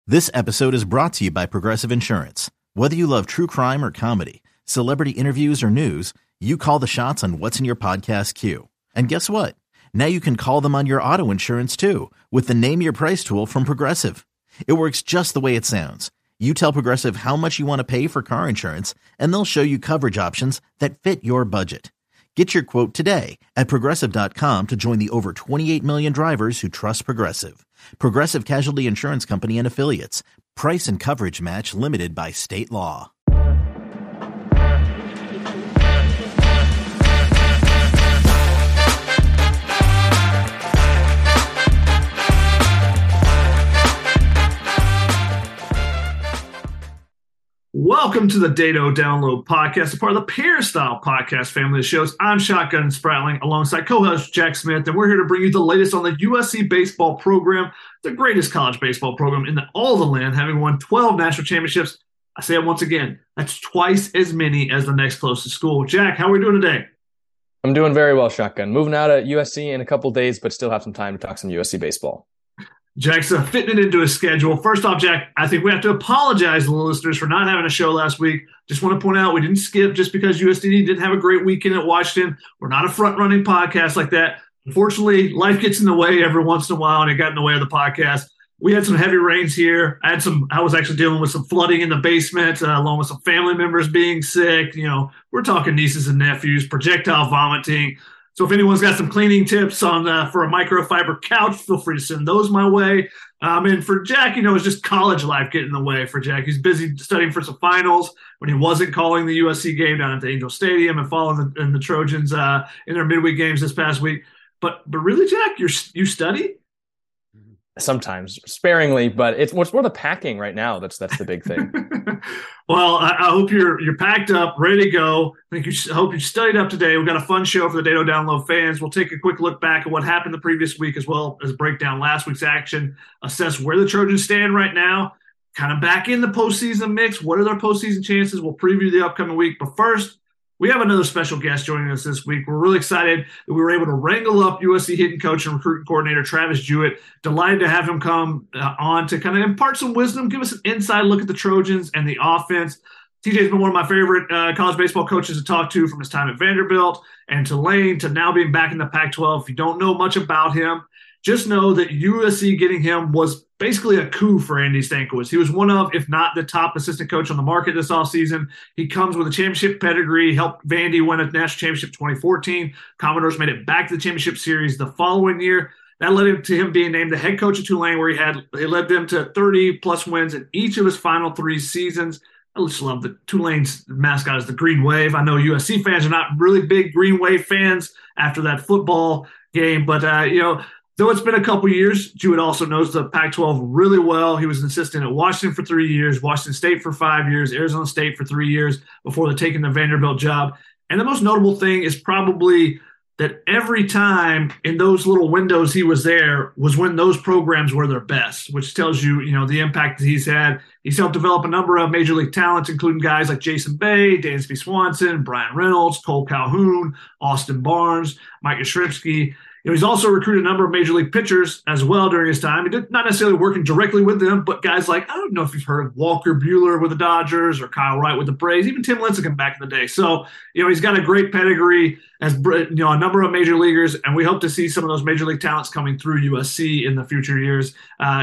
This episode is brought to you by Progressive Insurance. Whether you love true crime or comedy, celebrity interviews or news, you call the shots on what's in your podcast queue. And guess what? Now you can call them on your auto insurance too with the Name Your Price tool from Progressive. It works just the way it sounds. You tell Progressive how much you want to pay for car insurance, and they'll show you coverage options that fit your budget. Get your quote today at Progressive.com to join the over 28 million drivers who trust Progressive. Progressive Casualty Insurance Company and Affiliates. Price and coverage match limited by state law. Welcome to the Dado Download Podcast, a part of the Peristyle Podcast family of shows. I'm Shotgun Spratling alongside co-host Jack Smith, and we're here to bring you the latest on the USC baseball program, the greatest college baseball program in all the land, having won 12 national championships. I say it once again, that's twice as many as the next closest school. Jack, how are we doing today? I'm doing very well, Shotgun. Moving out at USC in a couple days, but still have some time to talk some USC baseball. Jack's fitting it into his schedule. First off, Jack, I think we have to apologize to the listeners for not having a show last week. Just want to point out we didn't skip just because USD didn't have a great weekend at Washington. We're not a front-running podcast like that. Unfortunately, life gets in the way every once in a while, and it got in the way of the podcast. We had some heavy rains here. I was actually dealing with some flooding in the basement, along with some family members being sick. You know, we're talking nieces and nephews, projectile vomiting. So if anyone's got some cleaning tips on for a microfiber couch, feel free to send those my way. And for Jack, it's just college life getting in the way for Jack. He's busy studying for some finals when he wasn't calling the USC game down at the Angel Stadium and following the Trojans in their midweek games this past week. But really, Jack, you study? Sometimes, sparingly, but it's more the packing right now. That's the big thing. Well, I hope you're packed up, ready to go. I hope you studied up today. We've got a fun show for the Dado Download fans. We'll take a quick look back at what happened the previous week, as well as break down last week's action, assess where the Trojans stand right now, kind of back in the postseason mix. What are their postseason chances? We'll preview the upcoming week. But first, we have another special guest joining us this week. We're really excited that we were able to wrangle up USC hitting coach and recruiting coordinator Travis Jewett. Delighted to have him come on to kind of impart some wisdom, give us an inside look at the Trojans and the offense. TJ's been one of my favorite college baseball coaches to talk to from his time at Vanderbilt and Tulane to now being back in the Pac-12. If you don't know much about him, just know that USC getting him was basically a coup for Andy Stankiewicz. He was one of, if not the top assistant coach on the market this offseason. He comes with a championship pedigree, helped Vandy win a national championship 2014. Commodores made it back to the championship series the following year. That led to him being named the head coach of Tulane, where he led them to 30-plus wins in each of his final 3 seasons. I just love that Tulane's mascot is the Green Wave. I know USC fans are not really big Green Wave fans after that football game, but, though it's been a couple years, Jewett also knows the Pac-12 really well. He was an assistant at Washington for 3 years, Washington State for 5 years, Arizona State for 3 years before taking the Vanderbilt job. And the most notable thing is probably that every time in those little windows he was there was when those programs were their best, which tells you, the impact that he's had. He's helped develop a number of major league talents, including guys like Jason Bay, Dansby Swanson, Brian Reynolds, Cole Calhoun, Austin Barnes, Mike Yastrzemski. He's also recruited a number of major league pitchers as well during his time. He did not necessarily working directly with them, but guys like, I don't know if you've heard of Walker Buehler with the Dodgers or Kyle Wright with the Braves, even Tim Lincecum back in the day. So, he's got a great pedigree as, a number of major leaguers, and we hope to see some of those major league talents coming through USC in the future years,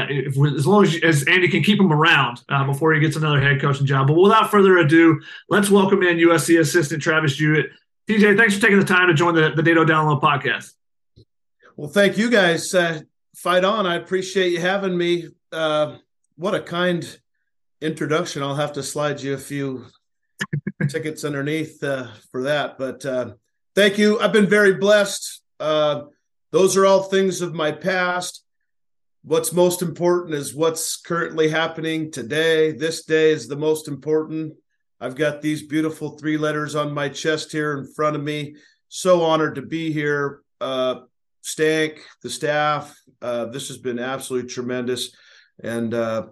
as long as Andy can keep him around before he gets another head coaching job. But without further ado, let's welcome in USC assistant Travis Jewett. TJ, thanks for taking the time to join the Dado Download podcast. Well, thank you guys. Fight on. I appreciate you having me. What a kind introduction. I'll have to slide you a few tickets underneath for that. But thank you. I've been very blessed. Those are all things of my past. What's most important is what's currently happening today. This day is the most important. I've got these beautiful 3 letters on my chest here in front of me. So honored to be here. Stank, the staff, this has been absolutely tremendous. And,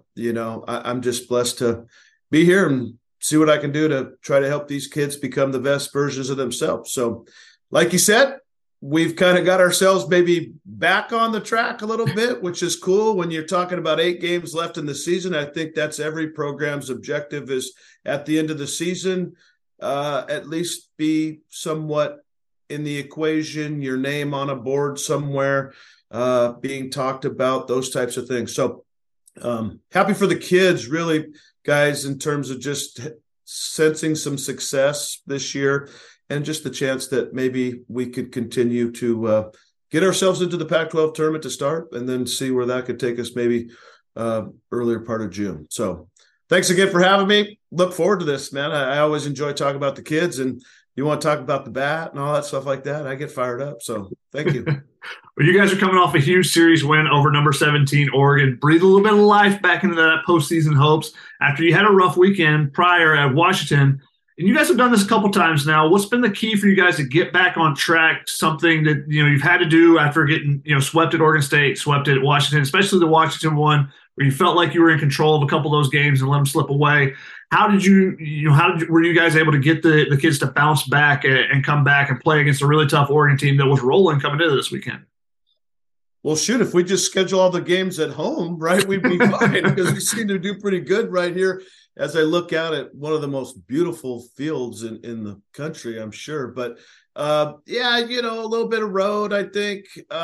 I'm just blessed to be here and see what I can do to try to help these kids become the best versions of themselves. So like you said, we've kind of got ourselves maybe back on the track a little bit, which is cool. When you're talking about 8 games left in the season, I think that's every program's objective, is at the end of the season, at least be somewhat in the equation, your name on a board somewhere, being talked about, those types of things. So happy for the kids, really, guys, in terms of just sensing some success this year, and just the chance that maybe we could continue to get ourselves into the Pac-12 tournament to start, and then see where that could take us maybe earlier part of June. So thanks again for having me. Look forward to this, man. I always enjoy talking about the kids, and you want to talk about the bat and all that stuff like that, I get fired up. So thank you. Well, you guys are coming off a huge series win over number 17 Oregon. Breathe a little bit of life back into that postseason hopes after you had a rough weekend prior at Washington. And you guys have done this a couple times now. What's been the key for you guys to get back on track? Something that you've had to do after getting swept at Oregon State, swept at Washington, especially the Washington one, where you felt like you were in control of a couple of those games and let them slip away. How did were you guys able to get the kids to bounce back and come back and play against a really tough Oregon team that was rolling coming into this weekend? Well, shoot, if we just schedule all the games at home, right, we'd be fine, because we seem to do pretty good right here as I look out at one of the most beautiful fields in the country, I'm sure. But, yeah, a little bit of road, I think.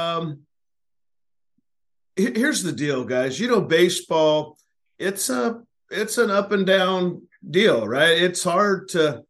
Here's the deal, guys. Baseball, it's an up and down deal, right? It's hard to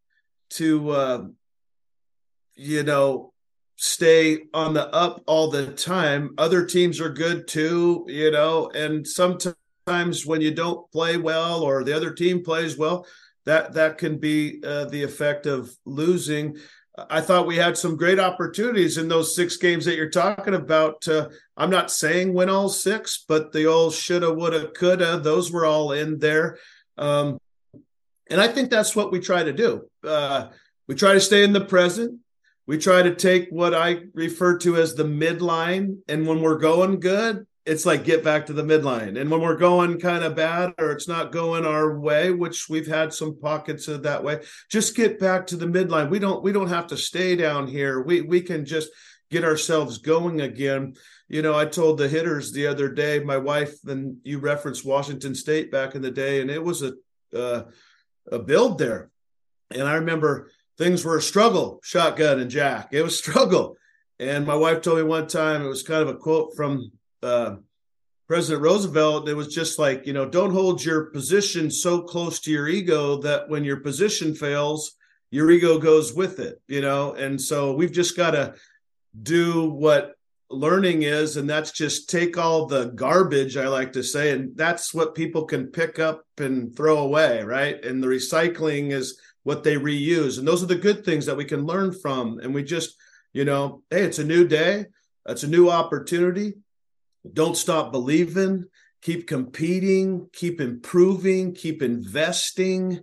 stay on the up all the time. Other teams are good too, and sometimes when you don't play well or the other team plays well, that can be the effect of losing. I thought we had some great opportunities in those 6 games that you're talking about. I'm not saying win all 6, but the old shoulda, woulda, coulda, those were all in there. And I think that's what we try to do. We try to stay in the present. We try to take what I refer to as the midline. And when we're going good, it's like get back to the midline. And when we're going kind of bad, or it's not going our way, which we've had some pockets of that way, just get back to the midline. We don't have to stay down here. We can just get ourselves going again. I told the hitters the other day, my wife, and you referenced Washington State back in the day, and it was a build there. And I remember things were a struggle, Shotgun and Jack. It was struggle. And my wife told me one time, it was kind of a quote from President Roosevelt. It was just like, don't hold your position so close to your ego that when your position fails, your ego goes with it, And so we've just got to do what learning is, and that's just take all the garbage, I like to say, and that's what people can pick up and throw away, right? And the recycling is what they reuse. And those are the good things that we can learn from. And we just, hey, it's a new day. It's a new opportunity. Don't stop believing, keep competing, keep improving, keep investing.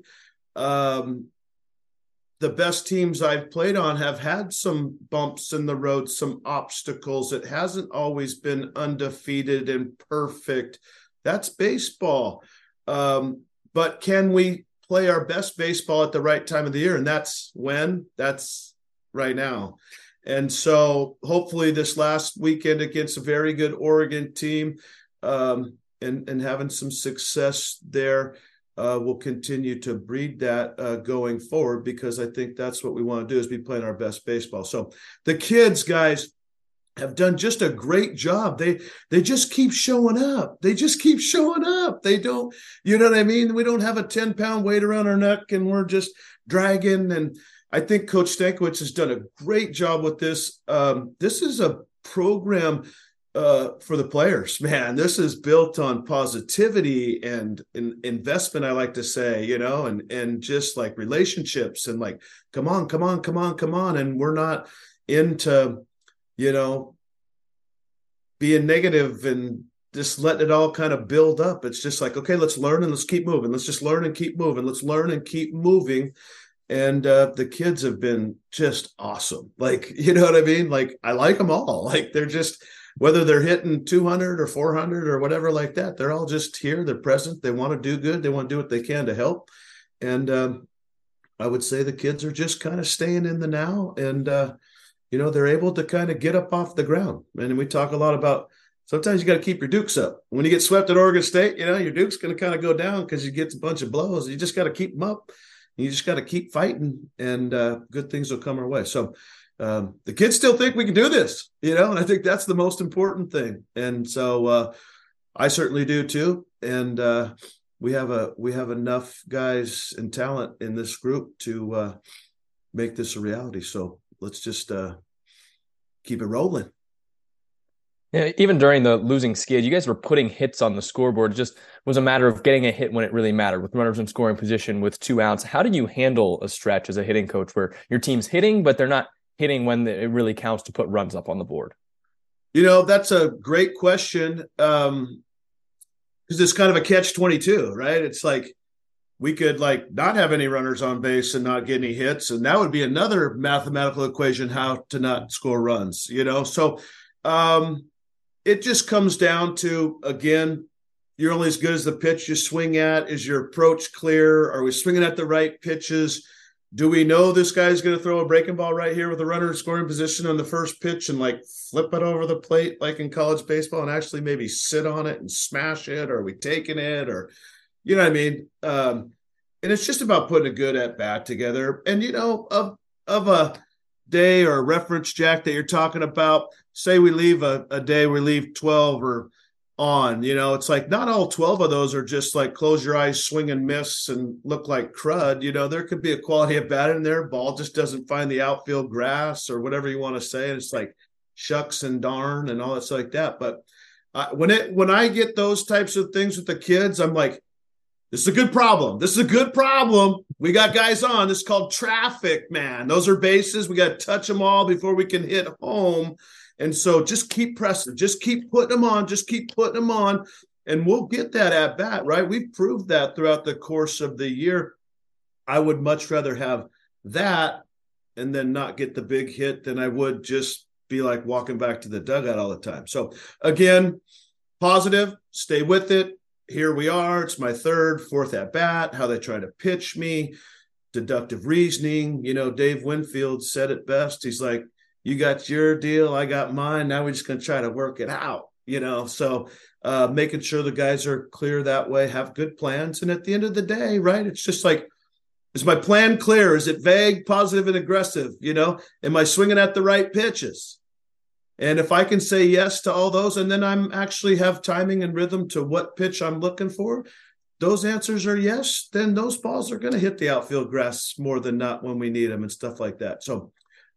The best teams I've played on have had some bumps in the road, some obstacles. It hasn't always been undefeated and perfect. That's baseball. But can we play our best baseball at the right time of the year? And that's right now. And so hopefully this last weekend against a very good Oregon team, and having some success there, we'll continue to breed that going forward, because I think that's what we want to do, is be playing our best baseball. So the kids, guys, have done just a great job. They just keep showing up. They just keep showing up. They don't, you know what I mean? We don't have a 10-pound weight around our neck and we're just dragging. And I think Coach Stankiewicz has done a great job with this. This is a program for the players, man. This is built on positivity and investment, I like to say, and just like relationships and like, come on. And we're not into, being negative and just letting it all kind of build up. It's just like, okay, let's learn and let's keep moving. Let's just learn and keep moving. Let's learn and keep moving. And the kids have been just awesome. Like, you know what I mean? Like, I like them all. Like, they're just, whether they're hitting 200 or 400 or whatever like that, they're all just here. They're present. They want to do good. They want to do what they can to help. And I would say the kids are just kind of staying in the now and they're able to kind of get up off the ground. And we talk a lot about sometimes you got to keep your dukes up. When you get swept at Oregon State, your duke's going to kind of go down because you get a bunch of blows. You just got to keep them up. You just got to keep fighting, and good things will come our way. So the kids still think we can do this, and I think that's the most important thing. And so I certainly do too. And we have enough guys and talent in this group to make this a reality. So let's just keep it rolling. Yeah, even during the losing skid, you guys were putting hits on the scoreboard. It just was a matter of getting a hit when it really mattered, with runners in scoring position with 2 outs. How did you handle a stretch as a hitting coach where your team's hitting, but they're not hitting when it really counts to put runs up on the board? That's a great question, because it's kind of a catch-22, right? It's like we could not have any runners on base and not get any hits, and that would be another mathematical equation how to not score runs. So it just comes down to, again, you're only as good as the pitch you swing at. Is your approach clear? Are we swinging at the right pitches? Do we know this guy's going to throw a breaking ball right here with a runner in scoring position on the first pitch and flip it over the plate like in college baseball and actually maybe sit on it and smash it? Or are we taking it? Or, you know what I mean? And it's just about putting a good at bat together. And, of a day or a reference, Jack, that you're talking about, say we leave a day, we leave 12 or on, it's like not all 12 of those are just close your eyes, swing and miss and look like crud. There could be a quality of bat in there. Ball just doesn't find the outfield grass or whatever you want to say. And it's like shucks and darn and all that's like that. But when I get those types of things with the kids, I'm like, this is a good problem. This is a good problem. We got guys on. This is called traffic, man. Those are bases. We got to touch them all before we can hit home. And so just keep pressing. Just keep putting them on. Just keep putting them on. And we'll get that at bat, right? We've proved that throughout the course of the year. I would much rather have that and then not get the big hit than I would just be walking back to the dugout all the time. So, again, positive, stay with it. Here we are. It's my third, fourth at bat, how they try to pitch me, deductive reasoning. Dave Winfield said it best. He's like, you got your deal, I got mine. Now we're just going to try to work it out, So making sure the guys are clear that way, have good plans. And at the end of the day, right, it's just is my plan clear? Is it vague, positive, and aggressive? Am I swinging at the right pitches? And if I can say yes to all those, and then I'm actually have timing and rhythm to what pitch I'm looking for, those answers are yes, then those balls are going to hit the outfield grass more than not when we need them and stuff like that. So,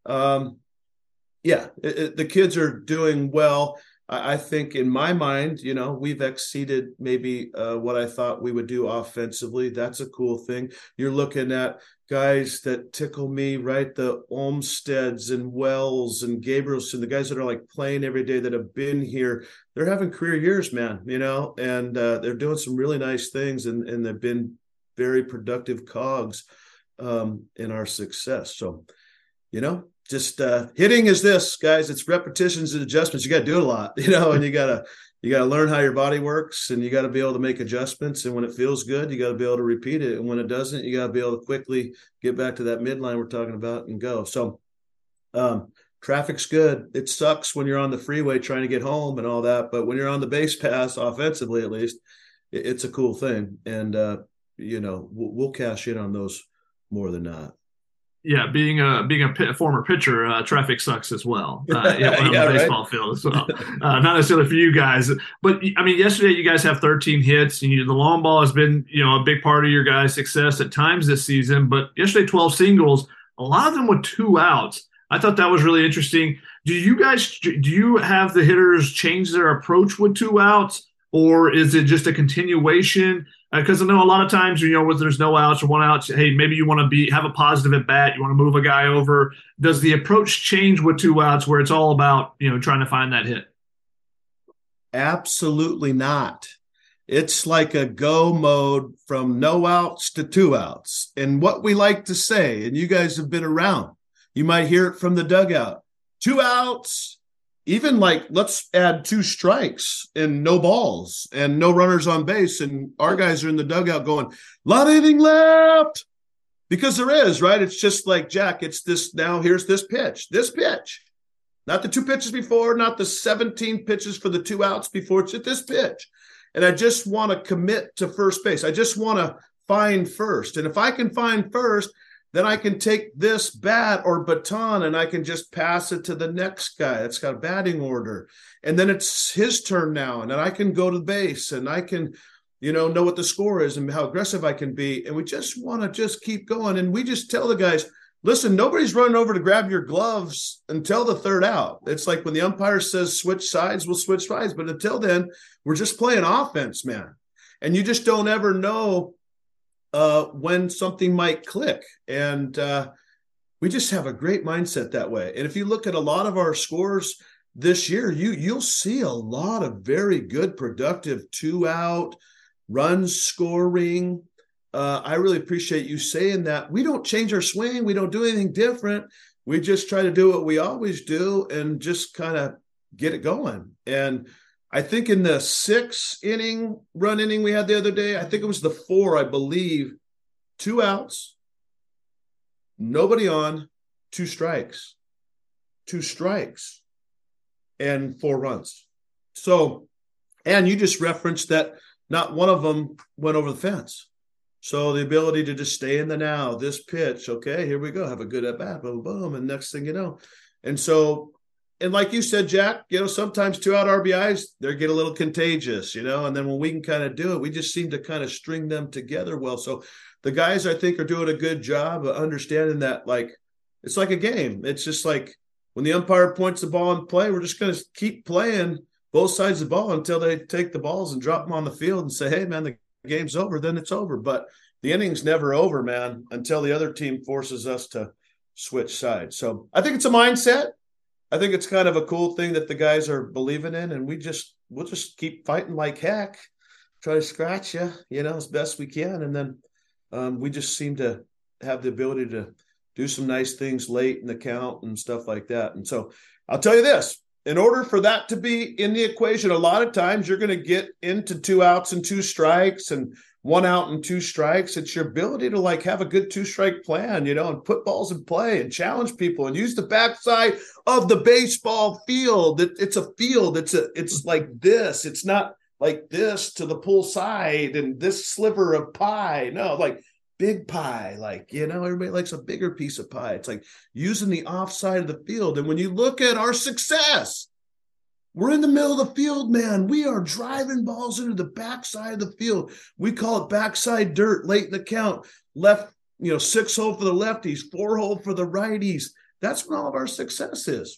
the kids are doing well. I think in my mind, we've exceeded maybe what I thought we would do offensively. That's a cool thing. You're looking at guys that tickle me, right? The Olmsteads and Wells and Gabrielson, the guys that are playing every day that have been here. They're having career years, man, and they're doing some really nice things, and they've been very productive cogs in our success. So, just hitting is this, guys. It's repetitions and adjustments. You got to do it a lot, and you got to learn how your body works, and you got to be able to make adjustments. And when it feels good, you got to be able to repeat it. And when it doesn't, you got to be able to quickly get back to that midline we're talking about and go. So traffic's good. It sucks when you're on the freeway trying to get home and all that. But when you're on the base pass, offensively at least, it's a cool thing. And, we'll cash in on those more than not. Yeah, being a former pitcher, traffic sucks as well. On the baseball field as well. Not necessarily for you guys, but I mean, yesterday you guys have 13 hits. The long ball has been, a big part of your guys' success at times this season. But yesterday, 12 singles, a lot of them with 2 outs. I thought that was really interesting. Do you have the hitters change their approach with 2 outs, or is it just a continuation? Because I know a lot of times, when there's no outs or 1 out, hey, maybe you want to have a positive at bat. You want to move a guy over. Does the approach change with 2 outs where it's all about, trying to find that hit? Absolutely not. It's like a go mode from no outs to 2 outs. And what we like to say, and you guys have been around, you might hear it from the dugout, 2 outs. Even let's add 2 strikes and no balls and no runners on base. And our guys are in the dugout going, lot of inning left, Because there is, right? It's just like, Jack, it's this now, here's this pitch, not the 2 pitches before, not the 17 pitches for the 2 outs before, it's at this pitch. And I just want to commit to first base. I just want to find first. And if I can find first, then I can take this bat or baton and I can just pass it to the next guy that's got a batting order. And then it's his turn now. And then I can go to the base and I can, know what the score is and how aggressive I can be. And we just want to just keep going. And we just tell the guys, listen, nobody's running over to grab your gloves until the 3rd out. It's like when the umpire says switch sides, we'll switch sides. But until then, we're just playing offense, man. And you just don't ever know when something might click. And we just have a great mindset that way. And if you look at a lot of our scores this year, you'll see a lot of very good, productive 2-out runs scoring. I really appreciate you saying that. We don't change our swing. We don't do anything different. We just try to do what we always do and just kind of get it going. And I think in the 6-inning run inning we had the other day, I think it was the 4, I believe, 2 outs, nobody on, 2 strikes, and 4 runs. So, and you just referenced that not one of them went over the fence. So the ability to just stay in the now, this pitch, okay, here we go, have a good at bat, boom, boom, and next thing you know. And so, and like you said, Jack, sometimes 2-out RBIs, they get a little contagious, and then when we can kind of do it, we just seem to kind of string them together well. So the guys, I think, are doing a good job of understanding that, like, it's like a game. It's just like when the umpire points the ball in play, we're just going to keep playing both sides of the ball until they take the balls and drop them on the field and say, hey, man, the game's over, then it's over. But the inning's never over, man, until the other team forces us to switch sides. So I think it's a mindset. I think it's kind of a cool thing that the guys are believing in, and we'll just keep fighting like heck, try to scratch you, as best we can. And then we just seem to have the ability to do some nice things late in the count and stuff like that. And so I'll tell you this, in order for that to be in the equation, a lot of times you're going to get into 2 outs and 2 strikes and 1 out and 2 strikes. It's your ability to have a good 2-strike plan, and put balls in play and challenge people and use the backside of the baseball field. It's a field. It's like this. It's not like this to the pull side and this sliver of pie. No, like big pie. Everybody likes a bigger piece of pie. It's like using the offside of the field. And when you look at our success, we're in the middle of the field, man. We are driving balls into the backside of the field. We call it backside dirt late in the count. Left, 6-hole for the lefties, 4-hole for the righties. That's when all of our success is.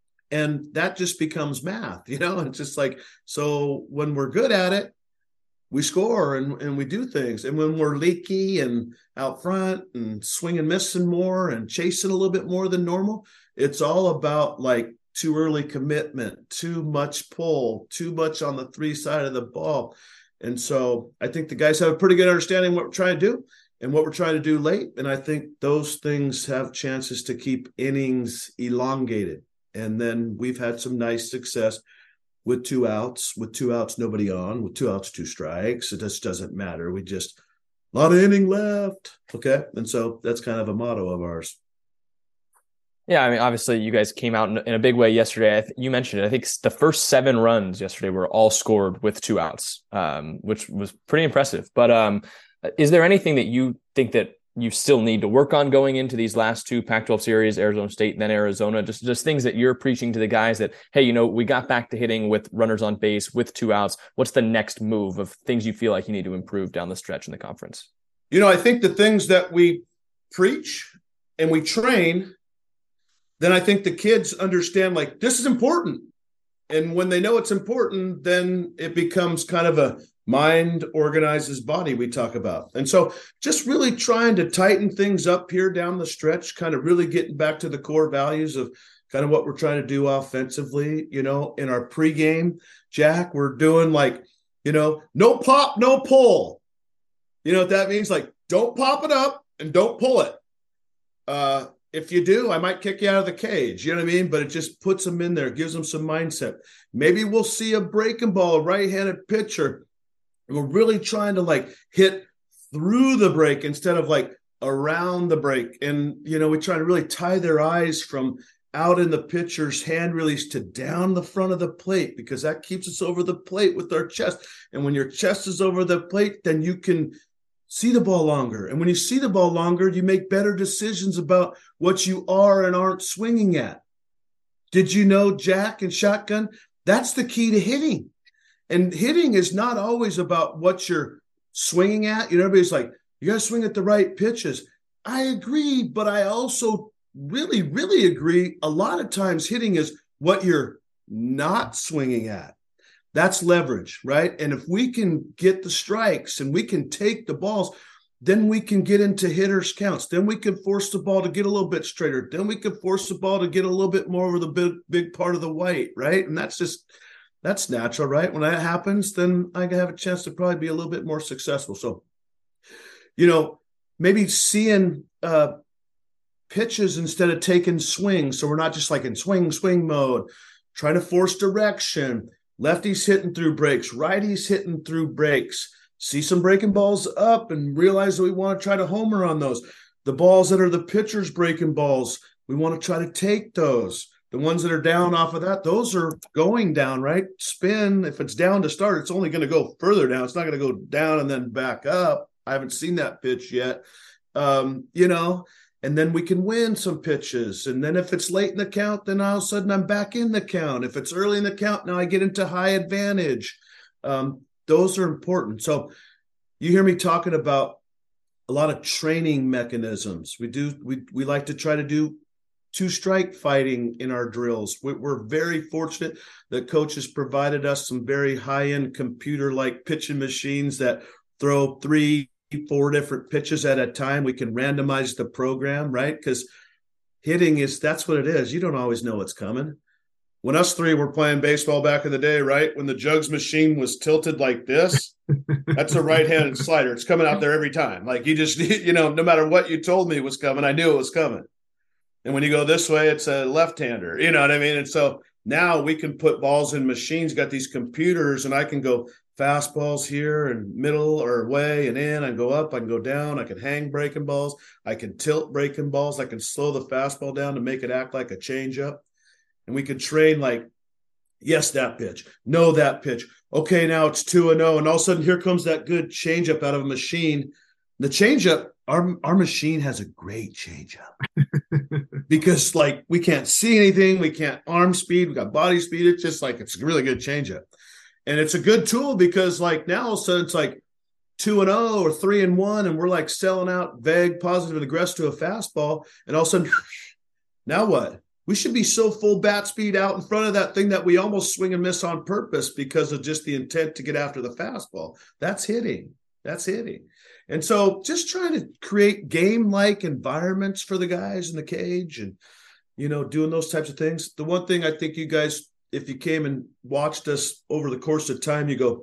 And that just becomes math, It's just like, so when we're good at it, we score and we do things. And when we're leaky and out front and swinging, missing more and chasing a little bit more than normal, it's all about too early commitment, too much pull, too much on the 3 side of the ball. And so I think the guys have a pretty good understanding of what we're trying to do and what we're trying to do late. And I think those things have chances to keep innings elongated. And then we've had some nice success with 2 outs, nobody on, with 2 outs, 2 strikes. It just doesn't matter. We just, a lot of inning left. Okay. And so that's kind of a motto of ours. Yeah, I mean, obviously, you guys came out in a big way yesterday. You mentioned it. I think the first 7 runs yesterday were all scored with 2 outs, which was pretty impressive. But is there anything that you think that you still need to work on going into these last 2 Pac-12 series, Arizona State and then Arizona? Just things that you're preaching to the guys that, hey, we got back to hitting with runners on base with 2 outs. What's the next move of things you feel like you need to improve down the stretch in the conference? I think the things that we preach and we train, then I think the kids understand this is important. And when they know it's important, then it becomes kind of a mind organizes body we talk about. And so just really trying to tighten things up here down the stretch, kind of really getting back to the core values of kind of what we're trying to do offensively, in our pregame, Jack, we're doing no pop, no pull. You know what that means? Don't pop it up and don't pull it. If you do, I might kick you out of the cage. You know what I mean? But it just puts them in there, gives them some mindset. Maybe we'll see a breaking ball, a right-handed pitcher. And we're really trying to hit through the break instead of around the break. And, we try to really tie their eyes from out in the pitcher's hand release to down the front of the plate, because that keeps us over the plate with our chest. And when your chest is over the plate, then you can see the ball longer. And when you see the ball longer, you make better decisions about what you are and aren't swinging at. Did you know, Jack and Shotgun? That's the key to hitting. And hitting is not always about what you're swinging at. Everybody's like, you got to swing at the right pitches. I agree, but I also really, really agree. A lot of times hitting is what you're not swinging at. That's leverage, right? And if we can get the strikes and we can take the balls, then we can get into hitters' counts. Then we can force the ball to get a little bit straighter. Then we can force the ball to get a little bit more over the big part of the white, right? And that's natural, right? When that happens, then I have a chance to probably be a little bit more successful. So, maybe seeing pitches instead of taking swings. So we're not just like in swing mode, trying to force direction. Lefties hitting through breaks, righties hitting through breaks. See some breaking balls up and realize that we want to try to homer on those. The balls that are the pitcher's breaking balls, we want to try to take those. The ones that are down off of that, those are going down, right? Spin, if it's down to start, it's only going to go further down. It's not going to go down and then back up. I haven't seen that pitch yet, and then we can win some pitches. And then if it's late in the count, then all of a sudden I'm back in the count. If it's early in the count, now I get into high advantage. Those are important. So you hear me talking about a lot of training mechanisms. We like to try to do two-strike fighting in our drills. We're very fortunate that coach has provided us some very high-end computer-like pitching machines that throw 3-4 different pitches at a time. We can randomize the program, right? Because hitting that's what it is. You don't always know what's coming. When us three were playing baseball back in the day, right? When the jugs machine was tilted like this, that's a right-handed slider. It's coming out there every time. Like you just, no matter what you told me was coming, I knew it was coming. And when you go this way, it's a left-hander. You know what I mean? And so now we can put balls in machines, got these computers, and I can go fastballs here and middle or away and in. I can go up, I can go down, I can hang breaking balls, I can tilt breaking balls, I can slow the fastball down to make it act like a changeup. And we can train like, yes, that pitch, no, that pitch. Okay, now it's 2-0, and all of a sudden here comes that good changeup out of a machine. The changeup, our machine has a great changeup because like we can't see anything, we can't arm speed, we got body speed. It's just like it's a really good changeup. And it's a good tool because like now all of a sudden it's like 2-0 or 3-1, and we're like selling out vague, positive, and aggressive to a fastball. And all of a sudden, now what? We should be so full bat speed out in front of that thing that we almost swing and miss on purpose because of just the intent to get after the fastball. That's hitting. That's hitting. And so just trying to create game-like environments for the guys in the cage and, doing those types of things. The one thing I think you guys, if you came and watched us over the course of time, you go,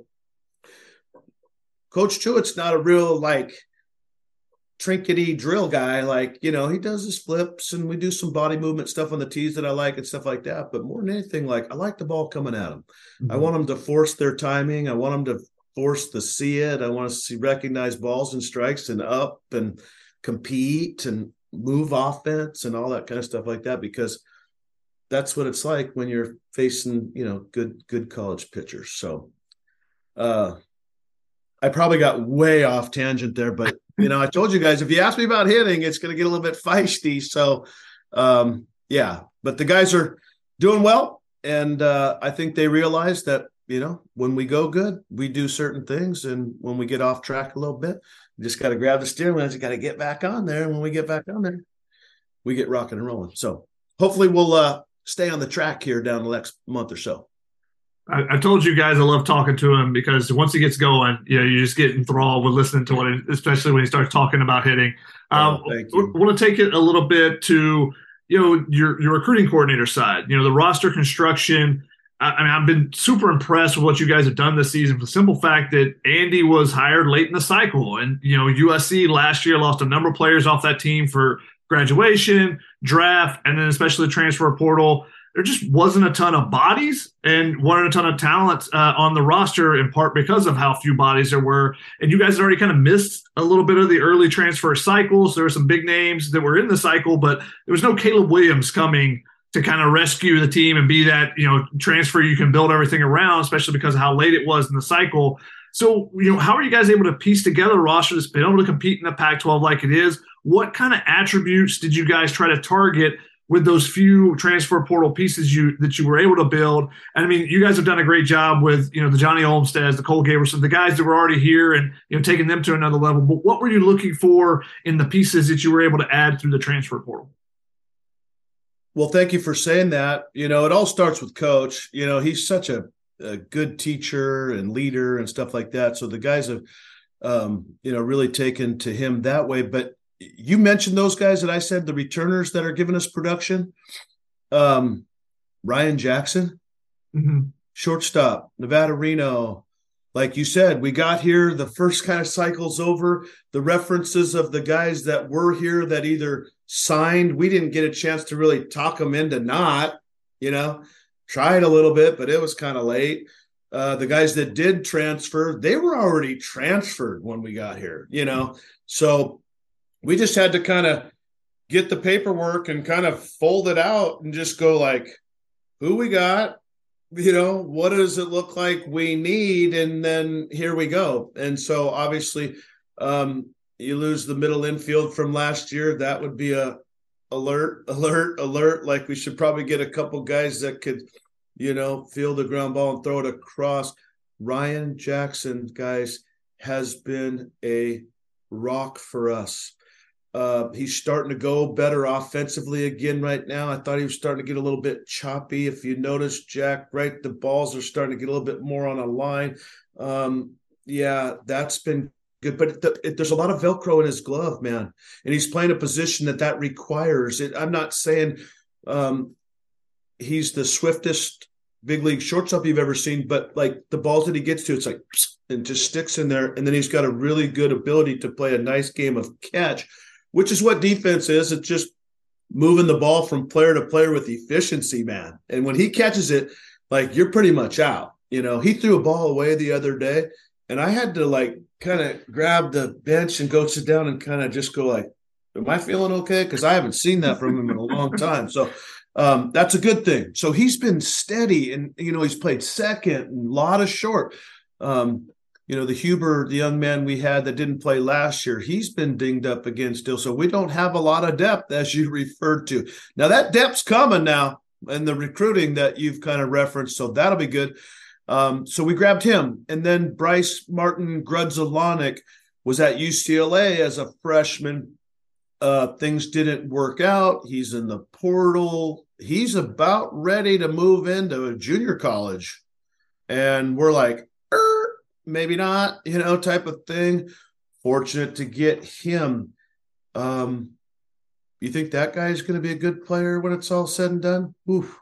Coach Truitt's not a real trinkety drill guy. He does his flips and we do some body movement stuff on the tees that I like and stuff like that. But more than anything, I like the ball coming at them. Mm-hmm. I want them to force their timing. I want them to force to see it. I want to recognize balls and strikes and up and compete and move offense and all that kind of stuff like that, because that's what it's like when you're facing, good college pitchers. So I probably got way off tangent there, but I told you guys, if you ask me about hitting, it's going to get a little bit feisty. So yeah, but the guys are doing well. And I think they realize that, when we go good, we do certain things. And when we get off track a little bit, you just got to grab the steering wheel. You got to get back on there. And when we get back on there, we get rocking and rolling. So hopefully we'll stay on the track here down the next month or so. I told you guys I love talking to him because once he gets going, you just get enthralled with listening to what, especially when he starts talking about hitting. Thank you. I want to take it a little bit to, your recruiting coordinator side, the roster construction. I've been super impressed with what you guys have done this season for the simple fact that Andy was hired late in the cycle. And, USC last year lost a number of players off that team for graduation, draft, and then especially the transfer portal. there just wasn't a ton of bodies and wasn't a ton of talent on the roster, in part because of how few bodies there were. And you guys had already kind of missed a little bit of the early transfer cycles. There were some big names that were in the cycle, but there was no Caleb Williams coming to kind of rescue the team and be that, transfer you can build everything around, especially because of how late it was in the cycle. So, how are you guys able to piece together a roster that's been able to compete in the Pac-12 like it is? What kind of attributes did you guys try to target with those few transfer portal pieces that you were able to build? And I mean, you guys have done a great job with, the Johnny Olmsteads, the Cole Gaberson, the guys that were already here and, taking them to another level. But what were you looking for in the pieces that you were able to add through the transfer portal? Well, thank you for saying that. It all starts with Coach. He's such a good teacher and leader and stuff like that. So the guys have, really taken to him that way. But you mentioned those guys that I said, the returners that are giving us production. Ryan Jackson, shortstop, Nevada Reno. Like you said, we got here, the first kind of cycle's over. The references of the guys that were here that either signed, we didn't get a chance to really talk them into not, tried a little bit, but it was kind of late. The guys that did transfer, they were already transferred when we got here, So we just had to kind of get the paperwork and kind of fold it out and just go like, who we got, what does it look like we need? And then here we go. And so obviously you lose the middle infield from last year. That would be a alert. Like we should probably get a couple guys that could, field the ground ball and throw it across. Ryan Jackson, guys, has been a rock for us. He's starting to go better offensively again right now. I thought he was starting to get a little bit choppy. If you notice, Jack, right, the balls are starting to get a little bit more on a line. That's been good. But there's a lot of Velcro in his glove, man. And he's playing a position that requires it. I'm not saying he's the swiftest big league shortstop you've ever seen, but like the balls that he gets to, it's like and just sticks in there. And then he's got a really good ability to play a nice game of catch, which is what defense is. It's just moving the ball from player to player with efficiency, man. And when he catches it, like you're pretty much out. He threw a ball away the other day, and I had to like kind of grab the bench and go sit down and kind of just go like, am I feeling okay? Because I haven't seen that from him in a long time. So that's a good thing. So he's been steady, and he's played second and a lot of short. The Huber, the young man we had that didn't play last year, he's been dinged up again still. So we don't have a lot of depth, as you referred to. Now that depth's coming now, and the recruiting that you've kind of referenced. So that'll be good. So we grabbed him. And then Bryce Martin Grudzelanek was at UCLA as a freshman. Things didn't work out. He's in the portal. He's about ready to move into a junior college. And we're like, maybe not, type of thing. Fortunate to get him. You think that guy is going to be a good player when it's all said and done? Oof.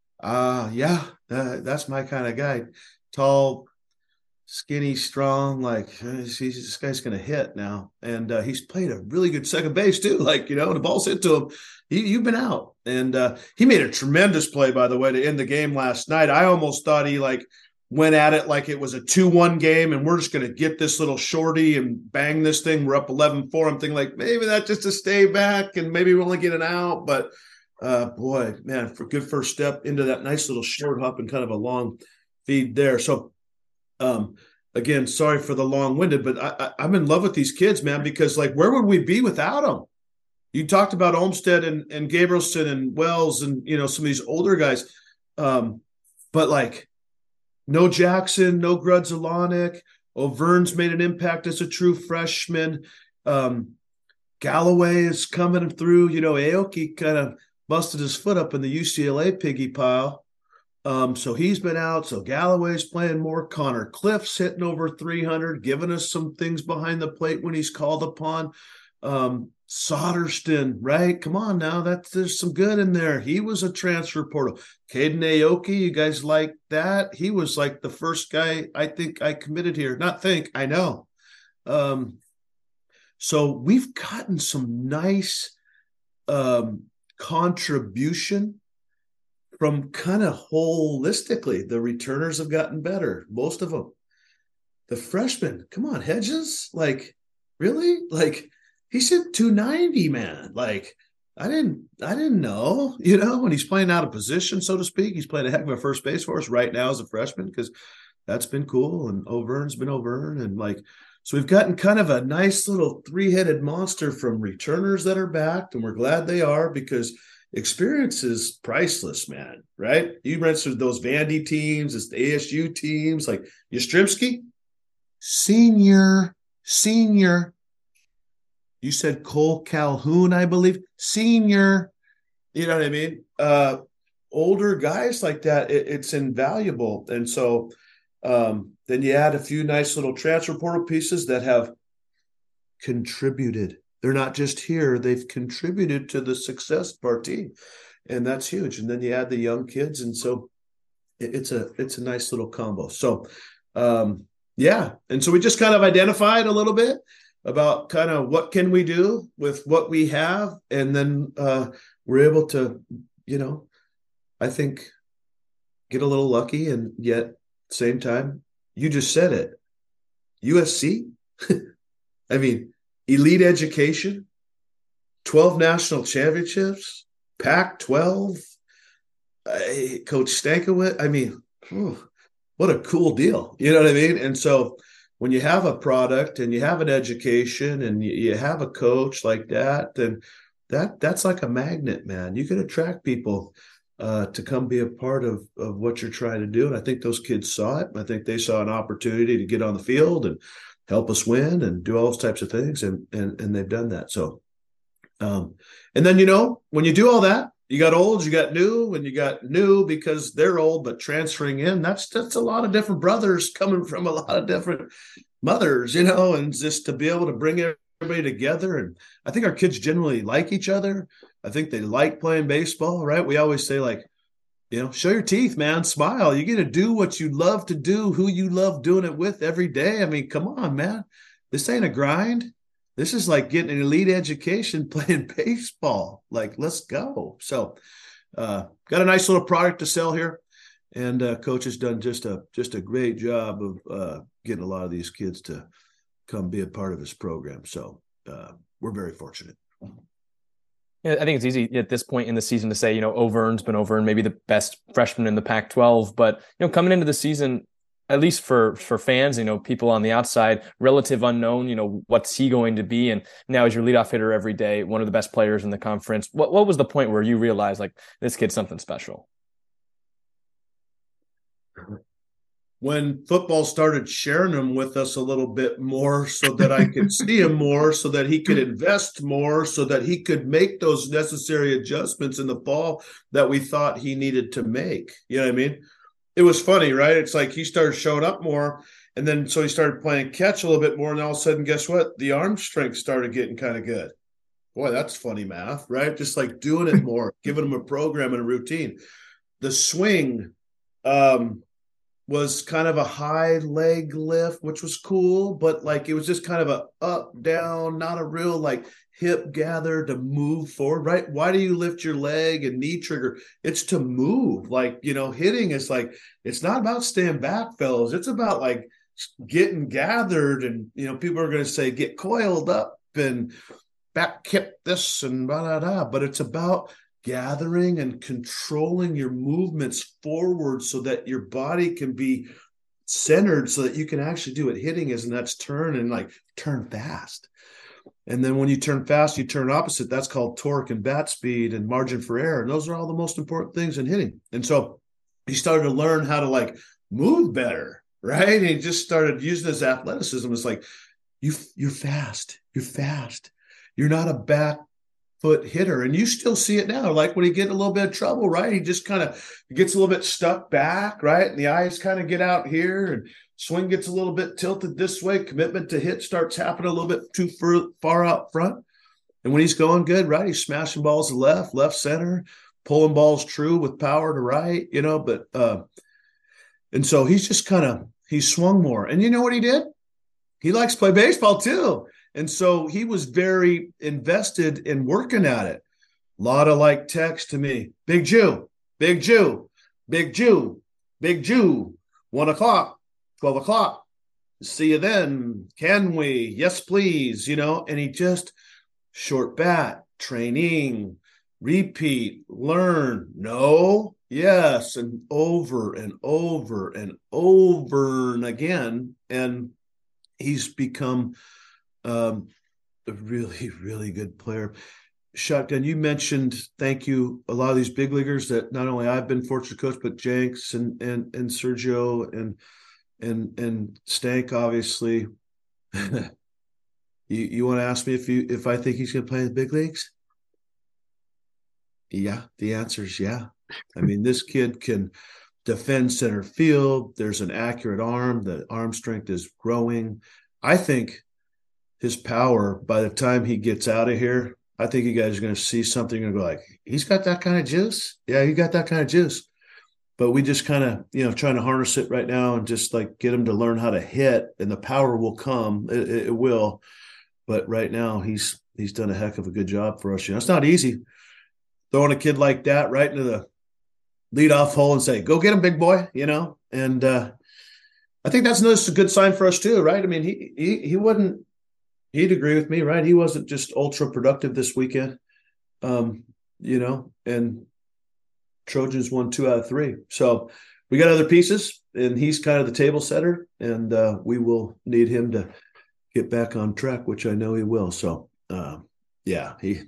That's my kind of guy. Tall, skinny, strong. Like this guy's going to hit now. And he's played a really good second base too. Like, the ball's hit to him. You've been out. And he made a tremendous play, by the way, to end the game last night. I almost thought he went at it like it was a 2-1 game and we're just going to get this little shorty and bang this thing. We're up 11-4. I'm thinking like maybe that's just a stay back and maybe we only get an out. But boy, man, for good first step into that nice little short hop and kind of a long feed there. So again, sorry for the long-winded, but I'm in love with these kids, man, because like where would we be without them? You talked about Olmstead and Gabrielson and Wells and, some of these older guys. But like, no Jackson, no Grudzelanek. O'Verne's made an impact as a true freshman. Galloway is coming through. Aoki kind of busted his foot up in the UCLA piggy pile. So he's been out. So Galloway's playing more. Connor Cliff's hitting over 300, giving us some things behind the plate when he's called upon. Soderston, right? Come on now. There's some good in there. He was a transfer portal. Caden Aoki, you guys like that? He was like the first guy I think I committed here. I know. So we've gotten some nice contribution from kind of holistically, the returners have gotten better, most of them. The freshmen, come on, Hedges, like, really? Like, he's at 290, man. Like, I didn't know, when he's playing out of position, so to speak. He's playing a heck of a first base for us right now as a freshman, because that's been cool. And Auvergne's been Auvergne. And like, so we've gotten kind of a nice little three-headed monster from returners that are back, and we're glad they are, because experience is priceless, man, right? You mentioned those Vandy teams, it's the ASU teams, like Yastrzemski, senior. You said Cole Calhoun, I believe, senior. You know what I mean? Older guys like that, it's invaluable. And so then you add a few nice little transfer portal pieces that have contributed. They're not just here, they've contributed to the success of our team. And that's huge. And then you add the young kids. And so it's a nice little combo. So, yeah. And so we just kind of identified a little bit about kind of what can we do with what we have. And then we're able to, I think, get a little lucky. And yet, at the same time, you just said it. USC, I mean, elite education, 12 national championships, Pac-12, Coach Stankiewicz. I mean, what a cool deal. You know what I mean? And so when you have a product and you have an education and you have a coach like that, then that's like a magnet, man. You can attract people to come be a part of what you're trying to do. And I think those kids saw it. I think they saw an opportunity to get on the field and help us win and do all those types of things. And they've done that. So, and then, when you do all that, you got old, you got new, and you got new because they're old, but transferring in, that's a lot of different brothers coming from a lot of different mothers, and just to be able to bring everybody together. And I think our kids generally like each other. I think they like playing baseball, right? We always say, like, show your teeth, man, smile. You're going to do what you love to do, who you love doing it with every day. I mean, come on, man. This ain't a grind. This is like getting an elite education playing baseball. Like, let's go. So got a nice little product to sell here. And Coach has done just a great job of getting a lot of these kids to come be a part of his program. So we're very fortunate. Yeah, I think it's easy at this point in the season to say, Auvergne's been Auvergne, maybe the best freshman in the Pac-12. But, coming into the season, at least for fans, people on the outside, relative unknown, what's he going to be? And now as your leadoff hitter every day, one of the best players in the conference. What was the point where you realized, like, this kid's something special? When football started sharing him with us a little bit more so that I could see him more, so that he could invest more, so that he could make those necessary adjustments in the fall that we thought he needed to make. You know what I mean? It was funny, right? It's like he started showing up more, and then so he started playing catch a little bit more, and all of a sudden, guess what? The arm strength started getting kind of good. Boy, that's funny math, right? Just like doing it more, giving him a program and a routine. The swing was kind of a high leg lift, which was cool, but like it was just kind of a up, down, not a real like hip gather to move forward, right? Why do you lift your leg and knee trigger? It's to move. Like, hitting is like, it's not about staying back, fellas. It's about like getting gathered and, people are going to say, get coiled up and back hip this and blah, blah, blah. But it's about gathering and controlling your movements forward so that your body can be centered so that you can actually do what hitting is, and that's turn and like turn fast. And then when you turn fast, you turn opposite. That's called torque and bat speed and margin for error. And those are all the most important things in hitting. And so he started to learn how to like move better, right? And he just started using his athleticism. It's like, you're fast. You're fast. You're not a back foot hitter. And you still see it now. Like when he gets a little bit of trouble, right? He just kind of gets a little bit stuck back, right? And the eyes kind of get out here and swing gets a little bit tilted this way. Commitment to hit starts happening a little bit too far out front. And when he's going good, right? He's smashing balls to left center, pulling balls true with power to right, but and so he's just he swung more. And you know what he did? He likes to play baseball too. And so he was very invested in working at it. A lot of like text to me, Big Jew, Big Jew, Big Jew, Big Jew. 1 o'clock, 12 o'clock. See you then. Can we? Yes, please. And he just short bat, training, repeat, learn, no, yes, and over and over and over and again. And he's become a really, really good player. Shotgun, you mentioned, thank you, a lot of these big leaguers that not only I've been fortunate to coach, but Jenks and Sergio and Stank, obviously. You want to ask me if I think he's going to play in the big leagues? Yeah, the answer is yeah. I mean, this kid can defend center field. There's an accurate arm. The arm strength is growing. I think his power, by the time he gets out of here, I think you guys are going to see something and go like, he's got that kind of juice. Yeah, he got that kind of juice. But we just kind of, trying to harness it right now and just like get him to learn how to hit, and the power will come. It will. But right now he's done a heck of a good job for us. It's not easy throwing a kid like that right into the leadoff hole and say, go get him, big boy, And I think that's a good sign for us too, right? I mean, he'd agree with me, right? He wasn't just ultra productive this weekend, and Trojans won 2 out of 3. So we got other pieces, and he's kind of the table setter, and we will need him to get back on track, which I know he will. So, he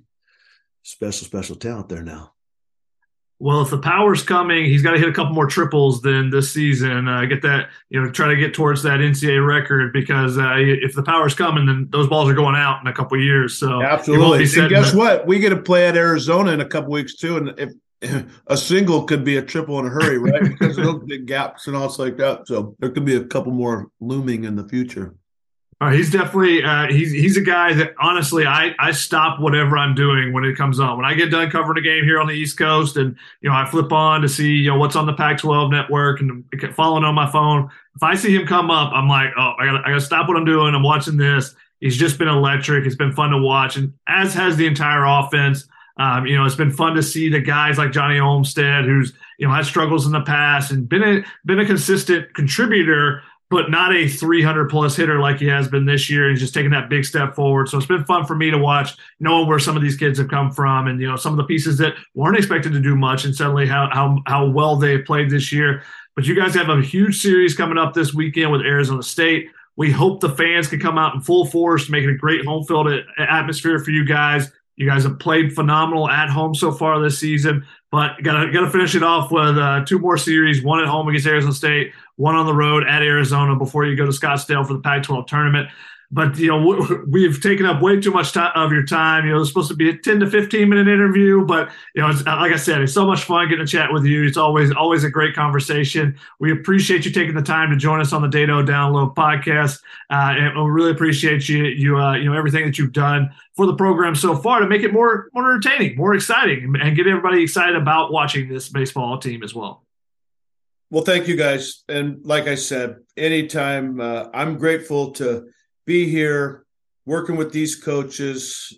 special talent there now. Well, if the power's coming, he's got to hit a couple more triples than this season. Get that, try to get towards that NCAA record, because if the power's coming, then those balls are going out in a couple of years. So absolutely. And guess what? We get to play at Arizona in a couple weeks too, and if a single could be a triple in a hurry, right? Because of those big gaps and all stuff like that. So there could be a couple more looming in the future. He's definitely he's a guy that honestly I stop whatever I'm doing when it comes on. When I get done covering a game here on the East Coast, and I flip on to see what's on the Pac-12 network and following on my phone. If I see him come up, I'm like, oh, I gotta stop what I'm doing. I'm watching this. He's just been electric. It's been fun to watch, and as has the entire offense. It's been fun to see the guys like Johnny Olmstead, who's had struggles in the past and been a consistent contributor, but not a 300-plus hitter like he has been this year. He's just taking that big step forward. So it's been fun for me to watch, knowing where some of these kids have come from, and some of the pieces that weren't expected to do much, and suddenly how well they played this year. But you guys have a huge series coming up this weekend with Arizona State. We hope the fans can come out in full force, make it a great home field atmosphere for you guys. You guys have played phenomenal at home so far this season, but gotta finish it off with 2 more series, one at home against Arizona State, one on the road at Arizona before you go to Scottsdale for the Pac-12 tournament. But, we've taken up way too much of your time. It's supposed to be a 10 to 15-minute interview, but, it's, like I said, it's so much fun getting to chat with you. It's always a great conversation. We appreciate you taking the time to join us on the Dado Download podcast. And we really appreciate you everything that you've done for the program so far to make it more entertaining, more exciting, and get everybody excited about watching this baseball team as well. Well, thank you guys. And like I said, anytime, I'm grateful to be here working with these coaches,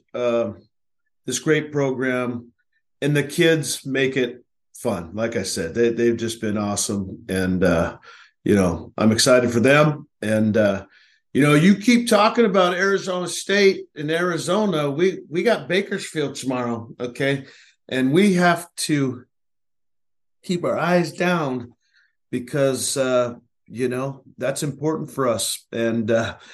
this great program, and the kids make it fun. Like I said, they've just been awesome. And, I'm excited for them. And, you keep talking about Arizona State and Arizona. We got Bakersfield tomorrow. Okay. And we have to keep our eyes down because, that's important for us. And,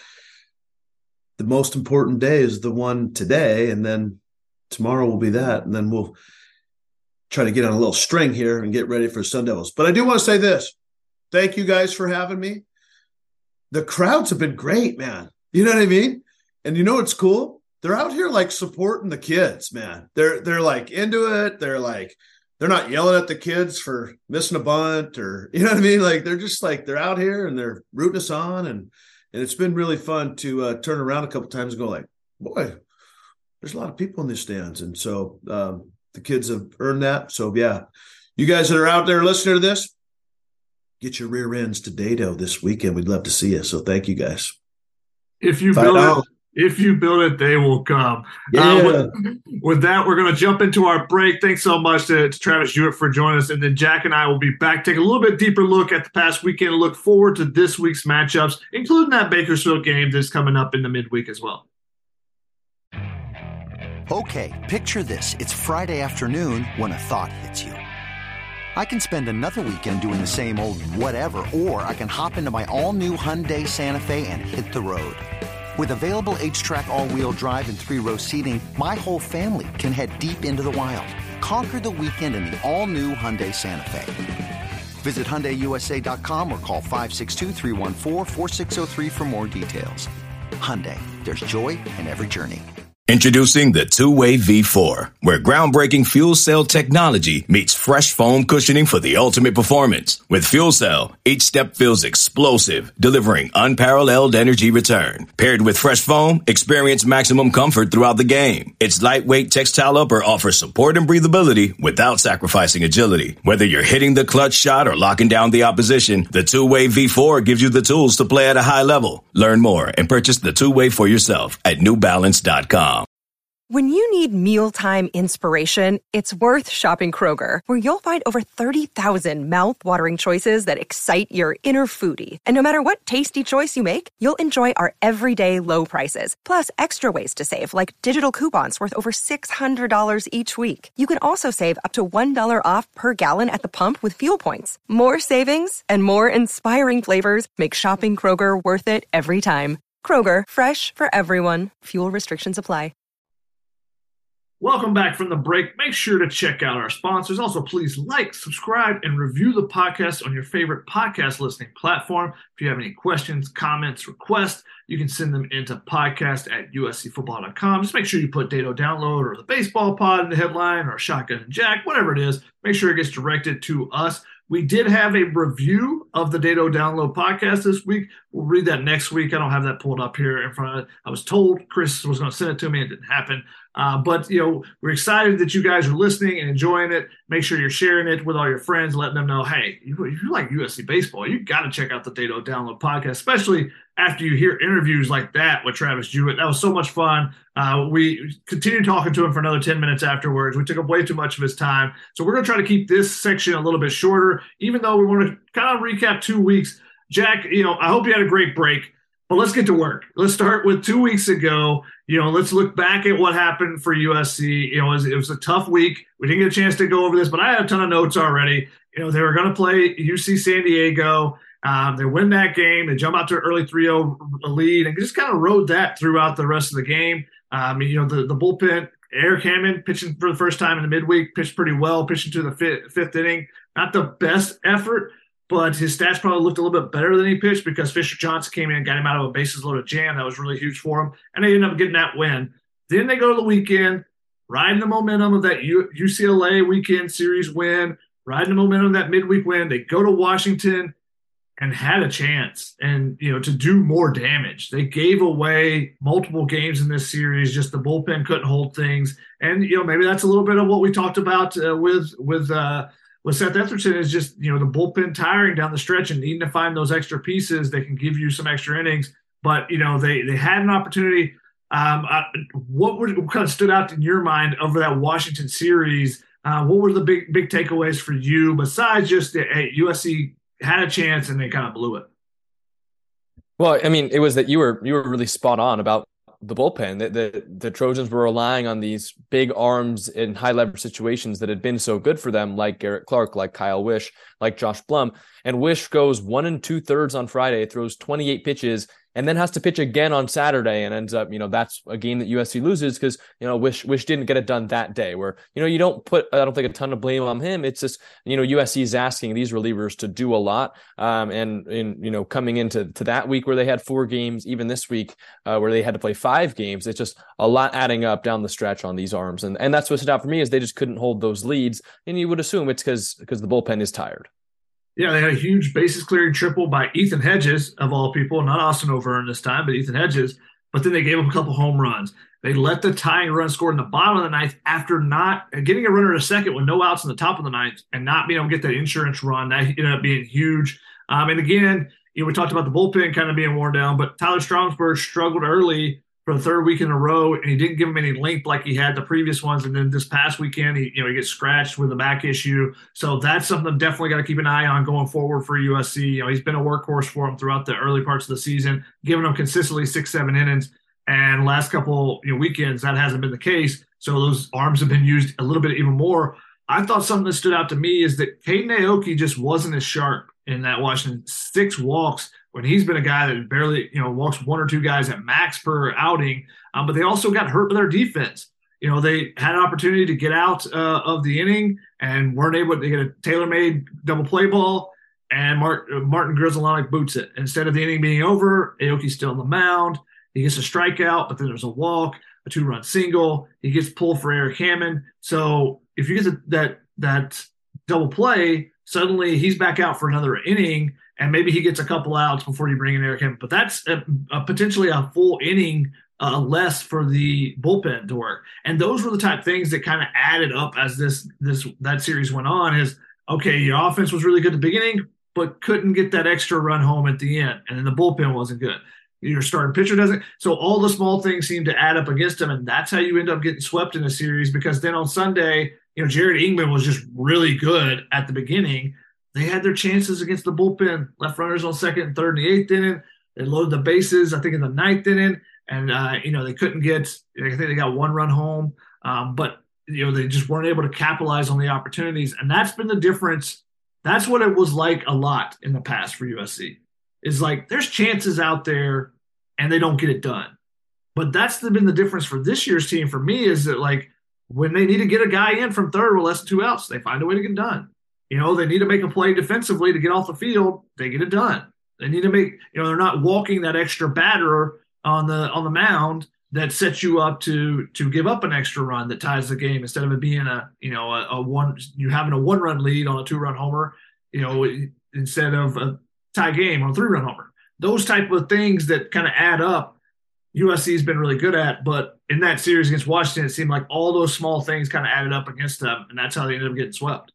the most important day is the one today, and then tomorrow will be that, and then we'll try to get on a little string here and get ready for Sun Devils. But I do want to say this. Thank you guys for having me. The crowds have been great, man. You know what I mean? And what's cool? They're out here like supporting the kids, man. They're like into it. They're not yelling at the kids for missing a bunt or, you know what I mean? Like, they're just like, they're out here and they're rooting us on, and it's been really fun to turn around a couple times and go like, boy, there's a lot of people in the stands. And so the kids have earned that. So, yeah, you guys that are out there listening to this, get your rear ends to Dado this weekend. We'd love to see you. So thank you guys. If you build If you build it, they will come. Yeah. With that, we're going to jump into our break. Thanks so much to Travis Jewett for joining us. And then Jack and I will be back, take a little bit deeper look at the past weekend and look forward to this week's matchups, including that Bakersfield game that's coming up in the midweek as well. Okay, picture this. It's Friday afternoon when a thought hits you. I can spend another weekend doing the same old whatever, or I can hop into my all-new Hyundai Santa Fe and hit the road. With available H-Track all-wheel drive and 3-row seating, my whole family can head deep into the wild. Conquer the weekend in the all-new Hyundai Santa Fe. Visit HyundaiUSA.com or call 562-314-4603 for more details. Hyundai, there's joy in every journey. Introducing the Two-Way V4, where groundbreaking fuel cell technology meets fresh foam cushioning for the ultimate performance. With Fuel Cell, each step feels explosive, delivering unparalleled energy return. Paired with fresh foam, experience maximum comfort throughout the game. Its lightweight textile upper offers support and breathability without sacrificing agility. Whether you're hitting the clutch shot or locking down the opposition, the Two-Way V4 gives you the tools to play at a high level. Learn more and purchase the Two-Way for yourself at NewBalance.com. When you need mealtime inspiration, it's worth shopping Kroger, where you'll find over 30,000 mouth-watering choices that excite your inner foodie. And no matter what tasty choice you make, you'll enjoy our everyday low prices, plus extra ways to save, like digital coupons worth over $600 each week. You can also save up to $1 off per gallon at the pump with fuel points. More savings and more inspiring flavors make shopping Kroger worth it every time. Kroger, fresh for everyone. Fuel restrictions apply. Welcome back from the break. Make sure to check out our sponsors. Also, please like, subscribe, and review the podcast on your favorite podcast listening platform. If you have any questions, comments, requests, you can send them into podcast@uscfootball.com. Just make sure you put Dado Download or the Baseball Pod in the headline or Shotgun and Jack, whatever it is. Make sure it gets directed to us. We did have a review of the Dado Download podcast this week. We'll read that next week. I don't have that pulled up here in front of it. I was told Chris was going to send it to me. It didn't happen. But, we're excited that you guys are listening and enjoying it. Make sure you're sharing it with all your friends, letting them know, hey, if you like USC baseball, you got to check out the Dado Download podcast, especially after you hear interviews like that with Travis Jewett. That was so much fun. We continued talking to him for another 10 minutes afterwards. We took up way too much of his time. So we're going to try to keep this section a little bit shorter, even though we want to kind of recap 2 weeks. Jack, I hope you had a great break, but let's get to work. Let's start with 2 weeks ago. Let's look back at what happened for USC. It was a tough week. We didn't get a chance to go over this, but I had a ton of notes already. They were going to play UC San Diego. They win that game. They jump out to an early 3-0 lead and just kind of rode that throughout the rest of the game. The bullpen, Eric Hammond pitching for the first time in the midweek, pitched pretty well, pitching to the fifth inning. Not the best effort, but his stats probably looked a little bit better than he pitched because Fisher Johnson came in and got him out of a bases-loaded jam. That was really huge for him, and they ended up getting that win. Then they go to the weekend, riding the momentum of that UCLA weekend series win, riding the momentum of that midweek win. They go to Washington and had a chance and, to do more damage. They gave away multiple games in this series. Just the bullpen couldn't hold things. And, maybe that's a little bit of what we talked about with Seth Etheridge is just, the bullpen tiring down the stretch and needing to find those extra pieces that can give you some extra innings. But, they had an opportunity. What kind of stood out in your mind over that Washington series? What were the big takeaways for you besides just USC had a chance and they kind of blew it? Well, I mean, it was that you were really spot on about the bullpen. The Trojans were relying on these big arms in high leverage situations that had been so good for them, like Garrett Clark, like Kyle Wish, like Josh Blum. And Wish goes 1 2/3 on Friday, throws 28 pitches, and then has to pitch again on Saturday and ends up, that's a game that USC loses because, Wish didn't get it done that day where, you don't put, I don't think, a ton of blame on him. It's just, USC is asking these relievers to do a lot. And coming into that week where they had 4 games, even this week where they had to play 5 games, it's just a lot adding up down the stretch on these arms. And that's what stood out for me is they just couldn't hold those leads. And you would assume it's because the bullpen is tired. Yeah, they had a huge bases clearing triple by Ethan Hedges, of all people, not Austin O'Verne this time, but Ethan Hedges. But then they gave up a couple home runs. They let the tying run score in the bottom of the ninth after not getting a runner to second with no outs in the top of the ninth and not being able to get that insurance run. That ended up being huge. And again, we talked about the bullpen kind of being worn down, but Tyler Stromsburg struggled early for the third week in a row, and he didn't give him any length like he had the previous ones. And then this past weekend, he gets scratched with a back issue. So that's something definitely got to keep an eye on going forward for USC. He's been a workhorse for him throughout the early parts of the season, giving them consistently 6-7 innings. And last couple weekends, that hasn't been the case. So those arms have been used a little bit even more. I thought something that stood out to me is that Caden Aoki just wasn't as sharp in that Washington. 6 walks when he's been a guy that barely, walks 1 or 2 guys at max per outing. But they also got hurt with their defense. They had an opportunity to get out of the inning and weren't able to get a tailor-made double play ball. And Martin Grizzolonic boots it. Instead of the inning being over, Aoki's still on the mound. He gets a strikeout, but then there's a walk, a 2-run single. He gets pulled for Eric Hammond. So if you get that double play, suddenly he's back out for another inning, and maybe he gets a couple outs before you bring in Eric Hammond. But that's potentially a full inning less for the bullpen to work. And those were the type of things that kind of added up as that series went on. Is okay, your offense was really good at the beginning, but couldn't get that extra run home at the end, and then the bullpen wasn't good. Your starting pitcher doesn't. So all the small things seem to add up against him, and that's how you end up getting swept in a series. Because then on Sunday, Jared Ingman was just really good at the beginning. They had their chances against the bullpen, left runners on second and third in the 8th inning. They loaded the bases, I think, in the 9th inning, and they couldn't get. I think they got 1 run home, but they just weren't able to capitalize on the opportunities, and that's been the difference. That's what it was like a lot in the past for USC. Is like there's chances out there and they don't get it done. But that's been the difference for this year's team for me, is that like when they need to get a guy in from third with less than 2 outs, they find a way to get it done. They need to make a play defensively to get off the field, they get it done. They need to make, they're not walking that extra batter on the mound that sets you up to give up an extra run that ties the game, instead of it being you having a 1-run lead on a 2-run homer, instead of a tie game on a 3-run homer. Those type of things that kind of add up, USC has been really good at. But in that series against Washington, it seemed like all those small things kind of added up against them, and that's how they ended up getting swept.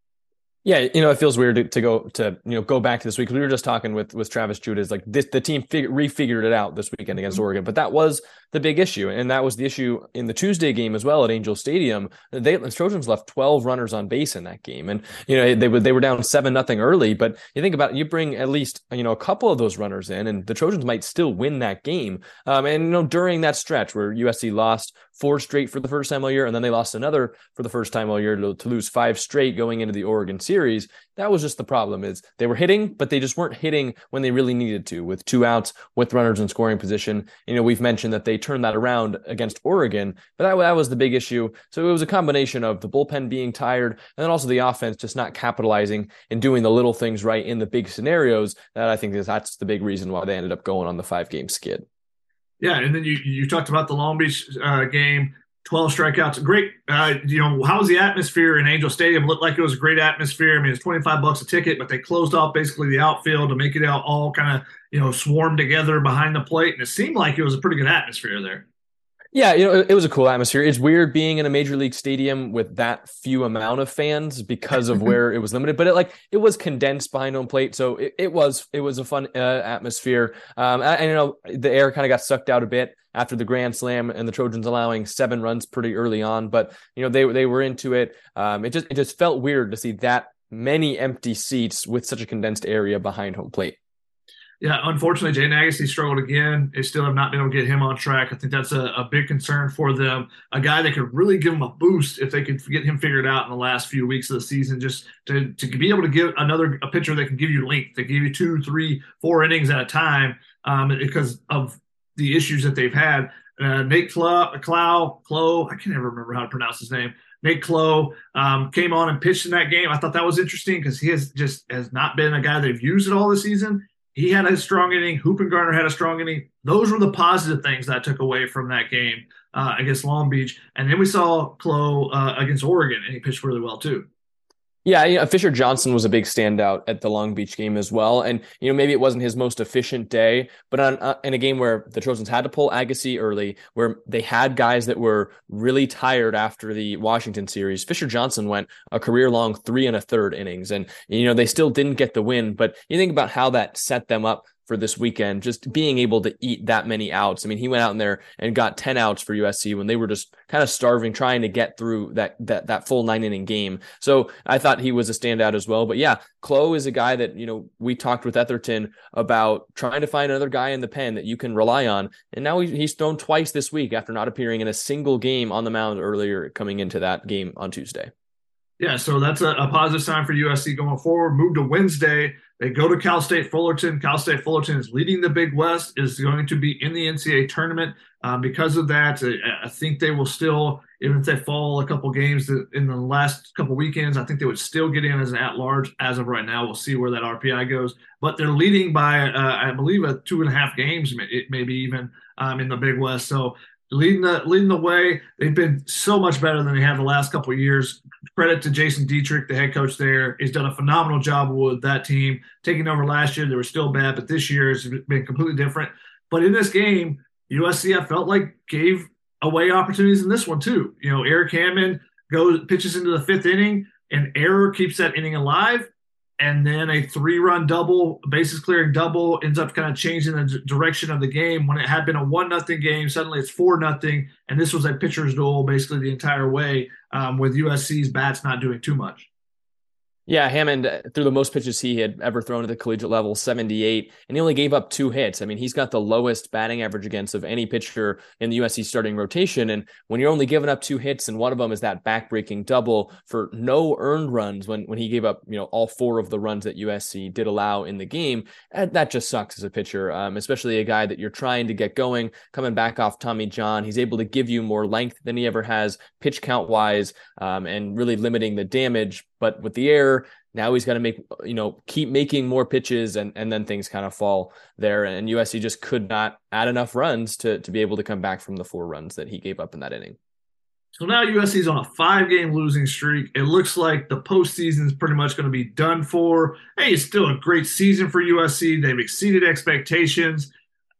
Yeah, it feels weird to go back to this week. We were just talking with Travis Judas, like the team refigured it out this weekend against Oregon, but that was the big issue, and that was the issue in the Tuesday game as well at Angel Stadium. The Trojans left 12 runners on base in that game, and they were down 7-0 early. But you think about it, you bring at least a couple of those runners in, and the Trojans might still win that game. And during that stretch where USC lost 4 straight for the first time all year, and then they lost another for the first time all year to lose 5 straight going into the Oregon series. That was just the problem, is they were hitting, but they just weren't hitting when they really needed to, with 2 outs, with runners in scoring position. We've mentioned that they turned that around against Oregon, but that was the big issue. So it was a combination of the bullpen being tired, and then also the offense just not capitalizing and doing the little things right in the big scenarios. That I think that's the big reason why they ended up going on the 5-game skid. Yeah, and then you talked about the Long Beach game, 12 strikeouts. Great. How was the atmosphere in Angel Stadium? Looked like it was a great atmosphere. I mean, it's $25 a ticket, but they closed off basically the outfield to make it all kind of, swarm together behind the plate. And it seemed like it was a pretty good atmosphere there. Yeah, it was a cool atmosphere. It's weird being in a major league stadium with that few amount of fans because of where it was limited, but it was condensed behind home plate, so it was a fun atmosphere. And the air kind of got sucked out a bit after the grand slam and the Trojans allowing 7 runs pretty early on, but they were into it. It just felt weird to see that many empty seats with such a condensed area behind home plate. Yeah, unfortunately, Jay Agassi struggled again. They still have not been able to get him on track. I think that's a big concern for them. A guy that could really give them a boost if they could get him figured out in the last few weeks of the season, just to be able to give a pitcher that can give you length, that give you 2, 3, 4 innings at a time, because of the issues that they've had. Nate Clow, I can't ever remember how to pronounce his name. Nate Clow came on and pitched in that game. I thought that was interesting because he has not been a guy they've used at all this season. He had a strong inning. Hoopengarner had a strong inning. Those were the positive things that I took away from that game against Long Beach. And then we saw Clow against Oregon, and he pitched really well too. Yeah, Fisher Johnson was a big standout at the Long Beach game as well. And, maybe it wasn't his most efficient day, but in a game where the Trojans had to pull Agassi early, where they had guys that were really tired after the Washington series, Fisher Johnson went a career-long 3 1/3 innings. And, they still didn't get the win, but you think about how that set them up for this weekend, just being able to eat that many outs. I mean, he went out in there and got 10 outs for USC when they were just kind of starving, trying to get through that full 9-inning game. So I thought he was a standout as well. But yeah, Klo is a guy that, we talked with Etherton about trying to find another guy in the pen that you can rely on. And now he's thrown twice this week after not appearing in a single game on the mound earlier coming into that game on Tuesday. Yeah, so that's a positive sign for USC going forward. Move to Wednesday. They go to Cal State Fullerton. Cal State Fullerton is leading the Big West, is going to be in the NCAA tournament. Because of that, I think they will still, even if they fall a couple games in the last couple weekends, I think they would still get in as an at-large as of right now. We'll see where that RPI goes. But they're leading by, I believe, 2.5 games, maybe even in the Big West. So leading the way. They've been so much better than they have the last couple of years. Credit to Jason Dietrich, the head coach there. He's done a phenomenal job with that team. Taking over last year, they were still bad, but this year has been completely different. But in this game, USC, I felt like, gave away opportunities in this one too. Eric Hammond pitches into the 5th inning, and error keeps that inning alive. And then a 3-run double, bases clearing double, ends up kind of changing the direction of the game. When it had been a 1-0 game, suddenly it's 4-0, and this was a pitcher's duel basically the entire way, with USC's bats not doing too much. Yeah, Hammond threw the most pitches he had ever thrown at the collegiate level, 78, and he only gave up 2 hits. I mean, he's got the lowest batting average against of any pitcher in the USC starting rotation. And when you're only giving up 2 hits, and one of them is that backbreaking double for no earned runs when he gave up, all 4 of the runs that USC did allow in the game, that just sucks as a pitcher, especially a guy that you're trying to get going, coming back off Tommy John. He's able to give you more length than he ever has pitch count wise, and really limiting the damage. But with the error, now he's got to keep making more pitches, and then things kind of fall there. And USC just could not add enough runs to be able to come back from the 4 runs that he gave up in that inning. So now USC's on a 5-game losing streak. It looks like the postseason is pretty much going to be done for. Hey, it's still a great season for USC. They've exceeded expectations.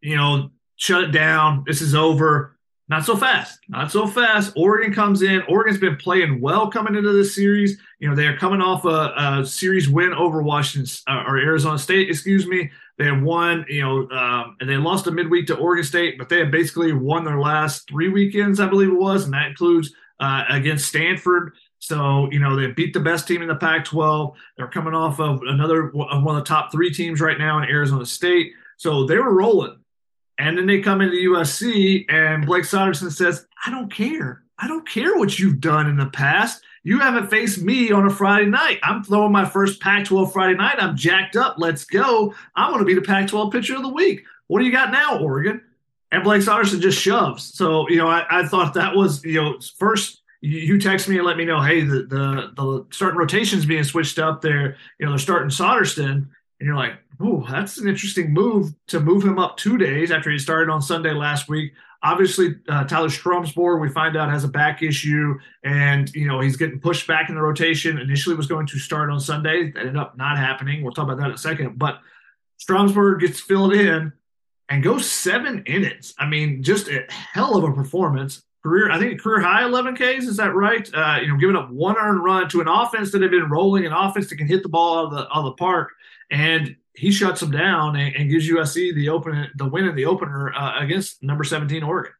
Shut it down. This is over. Not so fast. Not so fast. Oregon comes in. Oregon's been playing well coming into this series. They are coming off a series win over Arizona State, excuse me. They have won, and they lost a midweek to Oregon State, but they have basically won their last 3 weekends, I believe it was, and that includes against Stanford. So, they beat the best team in the Pac-12. They're coming off of one of the top 3 teams right now in Arizona State. So they were rolling. And then they come into USC, and Blake Soderson says, I don't care. I don't care what you've done in the past. You haven't faced me on a Friday night. I'm throwing my first Pac-12 Friday night. I'm jacked up. Let's go. I'm going to be the Pac-12 pitcher of the week. What do you got now, Oregon? And Blake Soderson just shoves. So, I thought that was, first you text me and let me know, hey, the starting rotation's being switched up there. They're starting Soderson. And you're like, ooh, that's an interesting move to move him up 2 days after he started on Sunday last week. Obviously, Tyler Stromsborg, we find out, has a back issue, and, he's getting pushed back in the rotation. Initially was going to start on Sunday. That ended up not happening. We'll talk about that in a second. But Stromsborg gets filled in and goes 7 innings. I mean, just a hell of a performance. Career high 11 Ks. Is that right? Giving up 1 earned run to an offense that had been rolling, an offense that can hit the ball out of the park. And he shuts them down and gives USC the win in the opener against number 17 Oregon.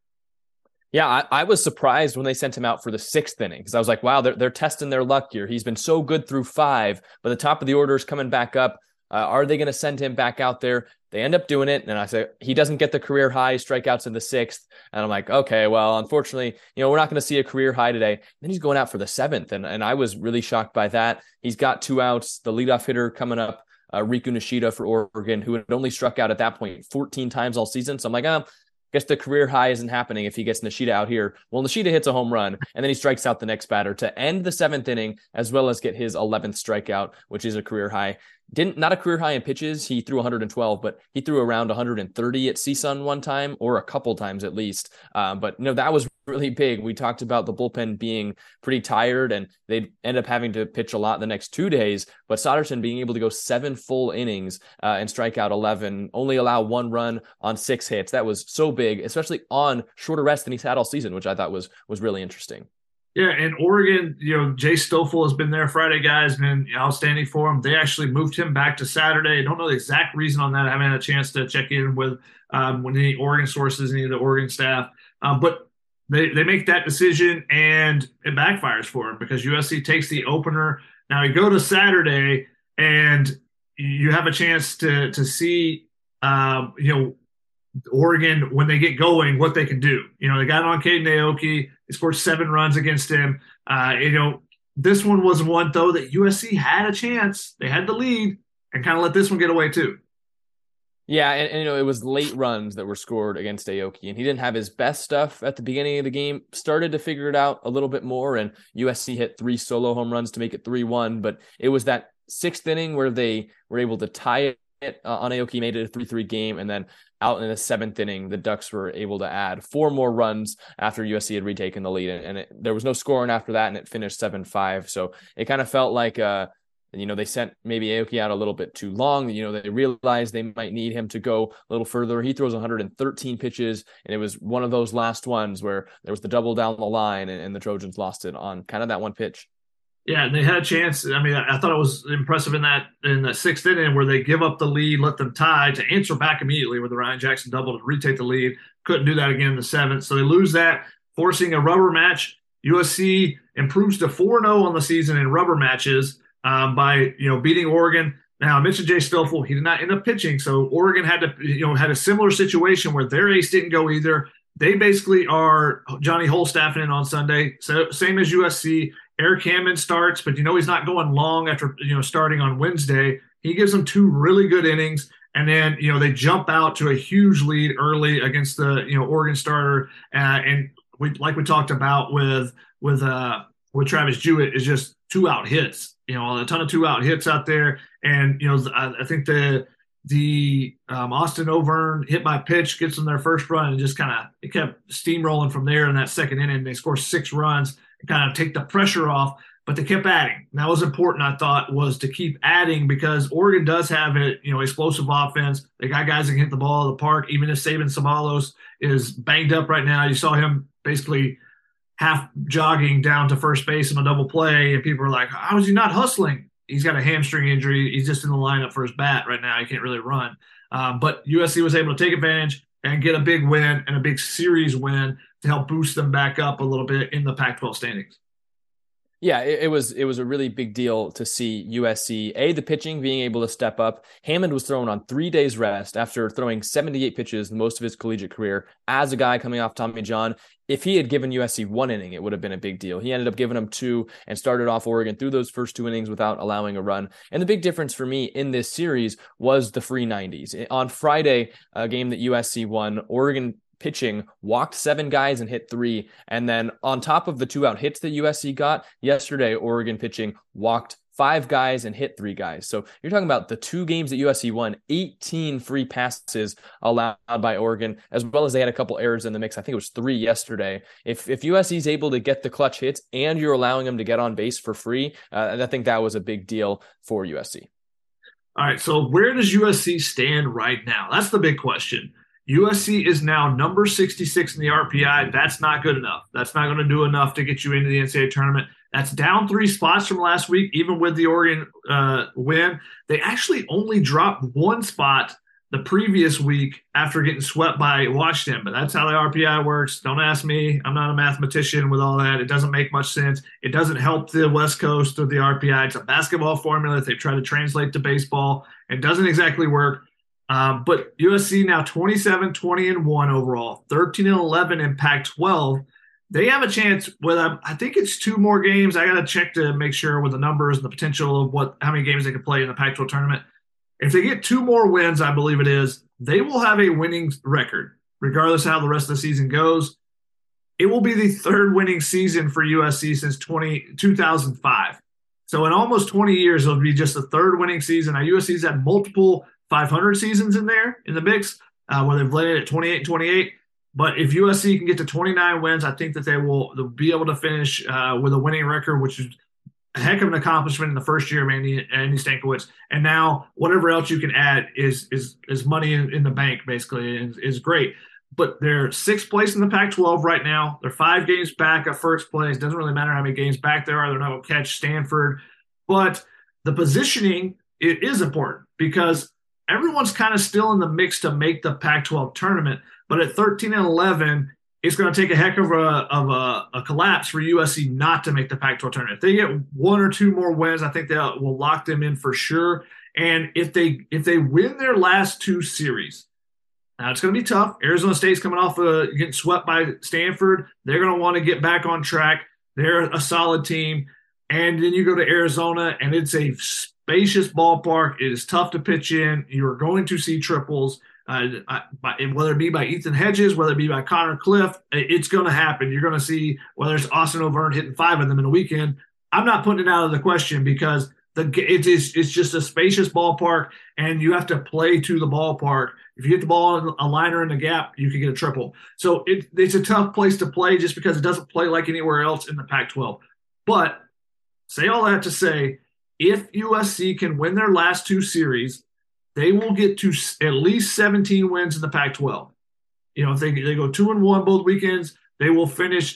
Yeah, I was surprised when they sent him out for the 6th inning, because I was like, wow, they're testing their luck here. He's been so good through 5, but the top of the order is coming back up. Are they going to send him back out there? They end up doing it, and I say he doesn't get the career high strikeouts in the 6th, and I'm like, okay, well, unfortunately, we're not going to see a career high today. Then he's going out for the 7th, and I was really shocked by that. He's got 2 outs. The leadoff hitter coming up, Riku Nishida for Oregon, who had only struck out at that point 14 times all season. So I'm like, I guess the career high isn't happening if he gets Nishida out here. Well, Nishida hits a home run, and then he strikes out the next batter to end the 7th inning, as well as get his 11th strikeout, which is a career high. Not a career high in pitches. He threw 112, but he threw around 130 at CSUN one time, or a couple times at least. But that was really big. We talked about the bullpen being pretty tired, and they'd end up having to pitch a lot the next 2 days. But Soderson being able to go 7 full innings and strike out 11, only allow 1 run on 6 hits. That was so big, especially on shorter rest than he's had all season, which I thought was really interesting. Yeah, and Oregon, Jay Stoffel has been there Friday, guys, been outstanding for him. They actually moved him back to Saturday. I don't know the exact reason on that. I haven't had a chance to check in with any Oregon sources, any of the Oregon staff. But they make that decision, and it backfires for him because USC takes the opener. Now you go to Saturday, and you have a chance to see, Oregon, when they get going, what they can do. They got on Caden Aoki. They scored 7 runs against him. This one was one, though, that USC had a chance. They had the lead and kind of let this one get away, too. Yeah, and it was late runs that were scored against Aoki, and he didn't have his best stuff at the beginning of the game. Started to figure it out a little bit more, and USC hit 3 solo home runs to make it 3-1. But it was that 6th inning where they were able to tie it on Aoki, made it a 3-3 game, and then out in the 7th inning, the Ducks were able to add 4 more runs after USC had retaken the lead, and there was no scoring after that, and it finished 7-5. So it kind of felt like they sent maybe Aoki out a little bit too long. They realized they might need him to go a little further. He throws 113 pitches, and it was one of those last ones where there was the double down the line, and the Trojans lost it on kind of that one pitch. Yeah, and they had a chance. I mean, I thought it was impressive in the 6th inning where they give up the lead, let them tie to answer back immediately with the Ryan Jackson double to retake the lead. Couldn't do that again in the 7th. So they lose that, forcing a rubber match. USC improves to 4-0 on the season in rubber matches by beating Oregon. Now, I mentioned Jay Stoffel. He did not end up pitching, so Oregon had a similar situation where their ace didn't go either. They basically are Johnny Holstaffen in on Sunday, so same as USC. Eric Hammond starts, but he's not going long after starting on Wednesday. He gives them 2 really good innings, and then they jump out to a huge lead early against the Oregon starter. And we talked about with Travis Jewett, is just 2-out hits. A ton of 2-out hits out there, and I think the Austin O'Verne hit by pitch gets them their first run, and just it kept steamrolling from there in that 2nd inning. They score 6 runs. Kind of take the pressure off, but they kept adding. And that was important, I thought, was to keep adding because Oregon does have explosive offense. They got guys that can hit the ball out of the park. Even if Saban Sabalos is banged up right now, you saw him basically half jogging down to first base in a double play, and people are like, how is he not hustling? He's got a hamstring injury. He's just in the lineup for his bat right now. He can't really run. But USC was able to take advantage and get a big win and a big series win to help boost them back up a little bit in the Pac-12 standings. Yeah, it was a really big deal to see USC, the pitching being able to step up. Hammond was thrown on 3 days rest after throwing 78 pitches most of his collegiate career as a guy coming off Tommy John. If he had given USC 1 inning, it would have been a big deal. He ended up giving them 2 and started off Oregon through those first 2 innings without allowing a run. And the big difference for me in this series was the free 90s. On Friday, a game that USC won, Oregon pitching walked 7 guys and hit 3. And then on top of the 2-out hits that USC got yesterday, Oregon pitching walked 5 guys and hit 3 guys. So you're talking about the 2 games that USC won, 18 free passes allowed by Oregon, as well as they had a couple errors in the mix. I think it was 3 yesterday. If USC is able to get the clutch hits and you're allowing them to get on base for free, I think that was a big deal for USC. All right, so where does USC stand right now? That's the big question. USC is now number 66 in the RPI. That's not good enough. That's not going to do enough to get you into the NCAA tournament. That's down 3 spots from last week, even with the Oregon win. They actually only dropped 1 spot the previous week after getting swept by Washington. But that's how the RPI works. Don't ask me. I'm not a mathematician with all that. It doesn't make much sense. It doesn't help the West Coast of the RPI. It's a basketball formula that they try to translate to baseball. It doesn't exactly work. But USC now 27-20-1 overall, 13-11 in Pac-12. They have a chance with I think it's 2 more games. I got to check to make sure with the numbers and the potential of how many games they can play in the Pac-12 tournament. If they get 2 more wins, I believe it is, they will have a winning record, regardless of how the rest of the season goes. It will be the 3rd winning season for USC since 2005. So in almost 20 years, it'll be just the 3rd winning season. Now, USC's had multiple 500 seasons in there in the mix, where they've led it at 28-28. But if USC can get to 29 wins, I think that they'll be able to finish with a winning record, which is a heck of an accomplishment in the first year of Andy Stankiewicz. And now whatever else you can add is money in the bank, basically, is great. but they're sixth place in the Pac-12 right now. They're 5 games back of first place. Doesn't really matter how many games back there are. They're not going to catch Stanford. But the positioning, it is important because everyone's kind of still in the mix to make the Pac-12 tournament. But at 13-11, it's going to take a heck of a collapse for USC not to make the Pac-12 tournament. If they get 1 or 2 more wins, I think that will lock them in for sure. And if they win their last 2 series, now it's going to be tough. Arizona State's coming off getting swept by Stanford. They're going to want to get back on track. They're a solid team. And then you go to Arizona, and it's a spacious ballpark. It is tough to pitch in. You're going to see triples. Whether it be by Ethan Hedges, whether it be by Connor Cliff, it's going to happen. You're going to see whether it's Austin O'Verne hitting 5 of them in a weekend. I'm not putting it out of the question because it's just a spacious ballpark, and you have to play to the ballpark. If you hit the ball in a liner in the gap, you can get a triple. So it's a tough place to play just because it doesn't play like anywhere else in the Pac-12. But say all that to say, if USC can win their last 2 series, they will get to at least 17 wins in the Pac-12. If they go 2-1 both weekends, they will finish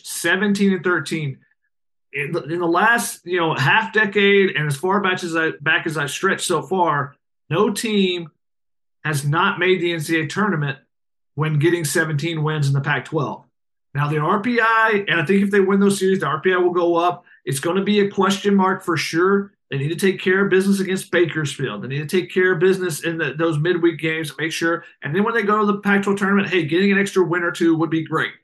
17-13. In the last half decade and as far back as I stretched so far, no team has not made the NCAA tournament when getting 17 wins in the Pac-12. Now the RPI, and I think if they win those series, the RPI will go up. It's going to be a question mark for sure. They need to take care of business against Bakersfield. They need to take care of business in those midweek games to make sure. And then when they go to the Pac-12 tournament, hey, getting an extra win or 2 would be great.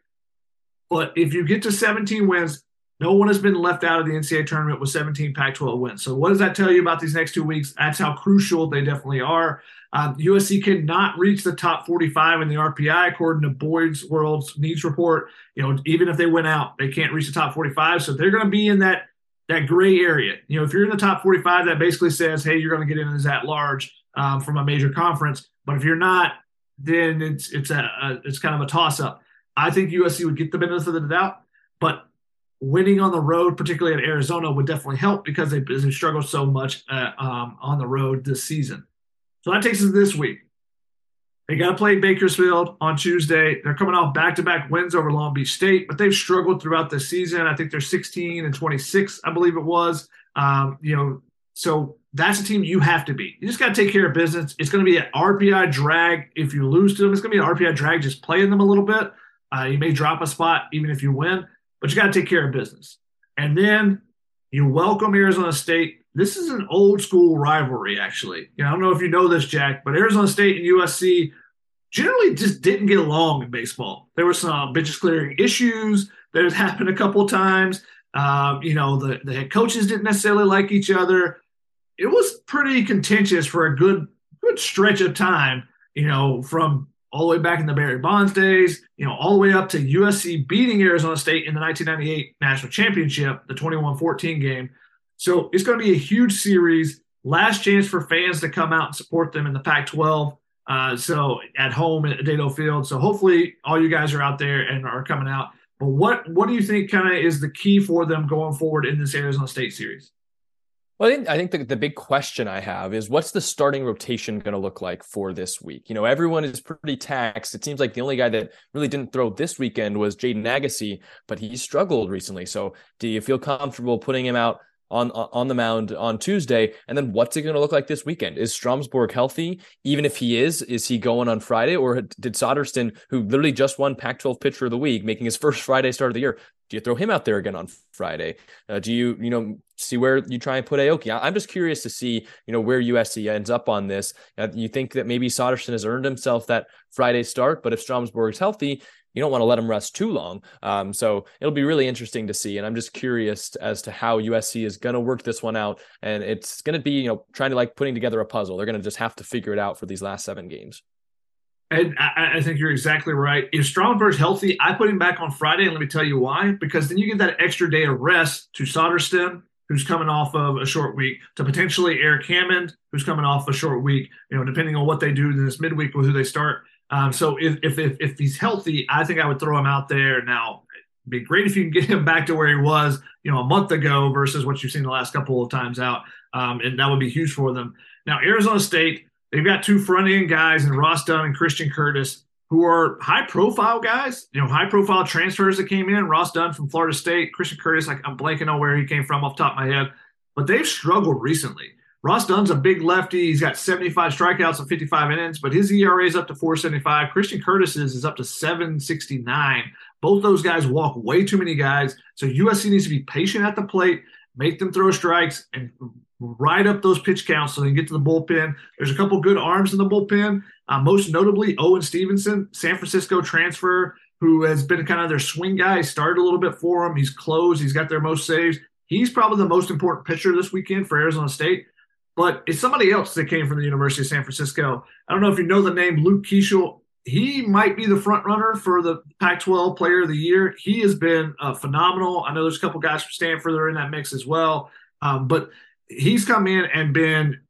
But if you get to 17 wins, no one has been left out of the NCAA tournament with 17 Pac-12 wins. So what does that tell you about these next 2 weeks? That's how crucial they definitely are. USC cannot reach the top 45 in the RPI, according to Boyd's World's Needs Report. Even if they win out, they can't reach the top 45. So they're going to be in that gray area. If you're in the top 45, that basically says, hey, you're going to get in as at large from a major conference. But if you're not, then it's kind of a toss up. I think USC would get the benefit of the doubt, but winning on the road, particularly at Arizona, would definitely help because they struggled so much on the road this season. So that takes us to this week. They got to play Bakersfield on Tuesday. They're coming off back-to-back wins over Long Beach State, but they've struggled throughout the season. I think they're 16-26, I believe it was. So that's a team you have to beat. You just got to take care of business. It's going to be an RPI drag if you lose to them. It's going to be an RPI drag just playing them a little bit. You may drop a spot even if you win, but you got to take care of business. And then you welcome Arizona State. This is an old school rivalry, actually. I don't know if you know this, Jack, but Arizona State and USC generally just didn't get along in baseball. There were some benches clearing issues that had happened a couple of times. The head coaches didn't necessarily like each other. It was pretty contentious for a good stretch of time, from all the way back in the Barry Bonds days, all the way up to USC beating Arizona State in the 1998 National Championship, the 21-14 game. So it's going to be a huge series. Last chance for fans to come out and support them in the Pac-12. So at home at Dedeaux Field. So hopefully all you guys are out there and are coming out. But what do you think kind of is the key for them going forward in this Arizona State series? Well, I think the big question I have is what's the starting rotation going to look like for this week? Everyone is pretty taxed. It seems like the only guy that really didn't throw this weekend was Jaden Agassi, but he struggled recently. So do you feel comfortable putting him out on the mound on Tuesday? And then what's it going to look like this weekend? Is Stromsborg healthy? Even if he is he going on Friday? Or did Soderstrom, who literally just won Pac-12 Pitcher of the Week, making his first Friday start of the year, do you throw him out there again on Friday? Do you see where you try and put Aoki? I'm just curious to see, where USC ends up on this. You think that maybe Soderstrom has earned himself that Friday start, but if Stromsborg's healthy, you don't want to let him rest too long. So it'll be really interesting to see. And I'm just curious as to how USC is going to work this one out. And it's going to be, trying to putting together a puzzle. They're going to just have to figure it out for these last 7 games. And I think you're exactly right. If Stromsburg's healthy, I put him back on Friday, and let me tell you why. Because then you get that extra day of rest to Soderstrom, who's coming off of a short week, to potentially Eric Hammond, who's coming off a short week, depending on what they do in this midweek with who they start. So if he's healthy, I think I would throw him out there. Now, it'd be great if you can get him back to where he was, a month ago versus what you've seen the last couple of times out. And that would be huge for them. Now, Arizona State, they've got 2 front-end guys in Ross Dunn and Christian Curtis who are high-profile guys, high-profile transfers that came in. Ross Dunn from Florida State, Christian Curtis, I'm blanking on where he came from off the top of my head, but they've struggled recently. Ross Dunn's a big lefty. He's got 75 strikeouts and 55 innings, but his ERA is up to 4.75. Christian Curtis's is up to 7.69. Both those guys walk way too many guys, so USC needs to be patient at the plate, make them throw strikes, and ride up those pitch counts so they can get to the bullpen. There's a couple good arms in the bullpen, most notably Owen Stevenson, San Francisco transfer, who has been kind of their swing guy. He started a little bit for them. He's closed. He's got their most saves. He's probably the most important pitcher this weekend for Arizona State. But it's somebody else that came from the University of San Francisco. I don't know if you know the name Luke Keeschel. He might be the front runner for the Pac-12 Player of the Year. He has been phenomenal. I know there's a couple guys from Stanford that are in that mix as well. But he's come in and been,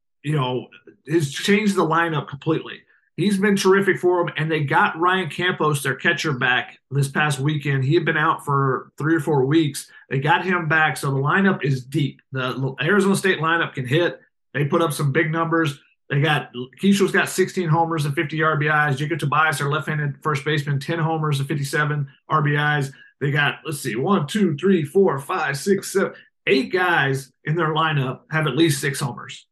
has changed the lineup completely. He's been terrific for them, and they got Ryan Campos, their catcher, back this past weekend. He had been out for 3 or 4 weeks. They got him back, so the lineup is deep. The Arizona State lineup can hit. They put up some big numbers. Keeschel's got 16 homers and 50 RBIs. Jacob Tobias, their left-handed first baseman, 10 homers and 57 RBIs. They got, 1, 2, 3, 4, 5, 6, 7, 8 guys in their lineup have at least 6 homers.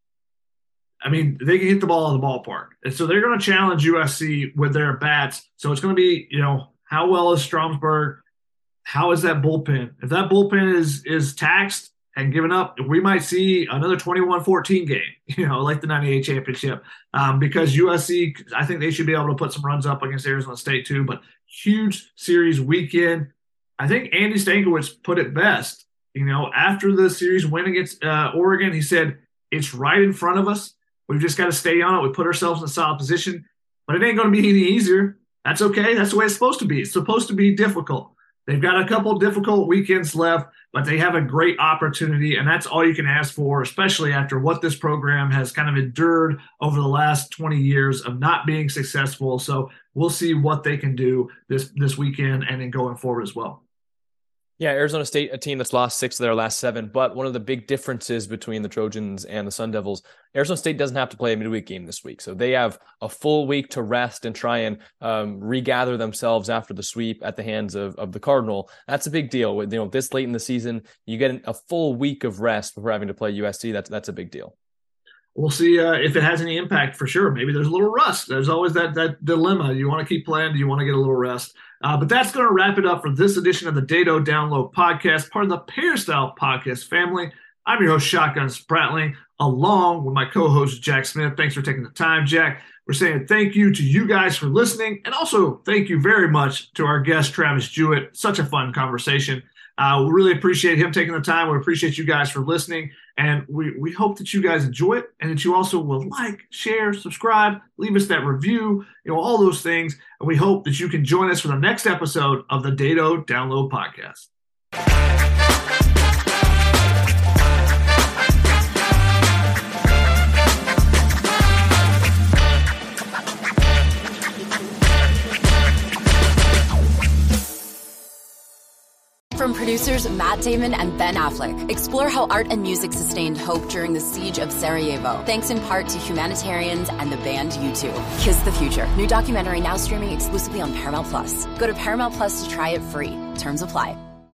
I mean, they can hit the ball in the ballpark. And so they're going to challenge USC with their bats. So it's going to be, how well is Stromsburg? How is that bullpen? If that bullpen is taxed and given up, we might see another 21-14 game, like the 98 championship, because USC, I think they should be able to put some runs up against Arizona State too, but huge series weekend. I think Andy Stankiewicz put it best, after the series win against Oregon. He said, it's right in front of us. We've just got to stay on it. We put ourselves in a solid position, but it ain't going to be any easier. That's okay. That's the way it's supposed to be. It's supposed to be difficult. They've got a couple difficult weekends left, but they have a great opportunity, and that's all you can ask for, especially after what this program has kind of endured over the last 20 years of not being successful. So we'll see what they can do this weekend and then going forward as well. Yeah, Arizona State, a team that's lost 6 of their last 7, but one of the big differences between the Trojans and the Sun Devils, Arizona State doesn't have to play a midweek game this week. So they have a full week to rest and try and regather themselves after the sweep at the hands of the Cardinal. That's a big deal. With this late in the season, you get a full week of rest before having to play USC. That's a big deal. We'll see if it has any impact for sure. Maybe there's a little rust. There's always that dilemma. You want to keep playing? Do you want to get a little rest? But that's going to wrap it up for this edition of the Dado Download Podcast, part of the Peristyle Podcast family. I'm your host, Shotgun Spratling, along with my co-host, Jack Smith. Thanks for taking the time, Jack. We're saying thank you to you guys for listening, and also thank you very much to our guest, Travis Jewett. Such a fun conversation. We really appreciate him taking the time. We appreciate you guys for listening, and we hope that you guys enjoy it and that you also will like, share, subscribe, leave us that review, all those things. And we hope that you can join us for the next episode of the Dado Download Podcast. From producers Matt Damon and Ben Affleck, explore how art and music sustained hope during the siege of Sarajevo, thanks in part to humanitarians and the band U2. Kiss the Future. New documentary now streaming exclusively on Paramount+. Go to Paramount+ to try it free. Terms apply.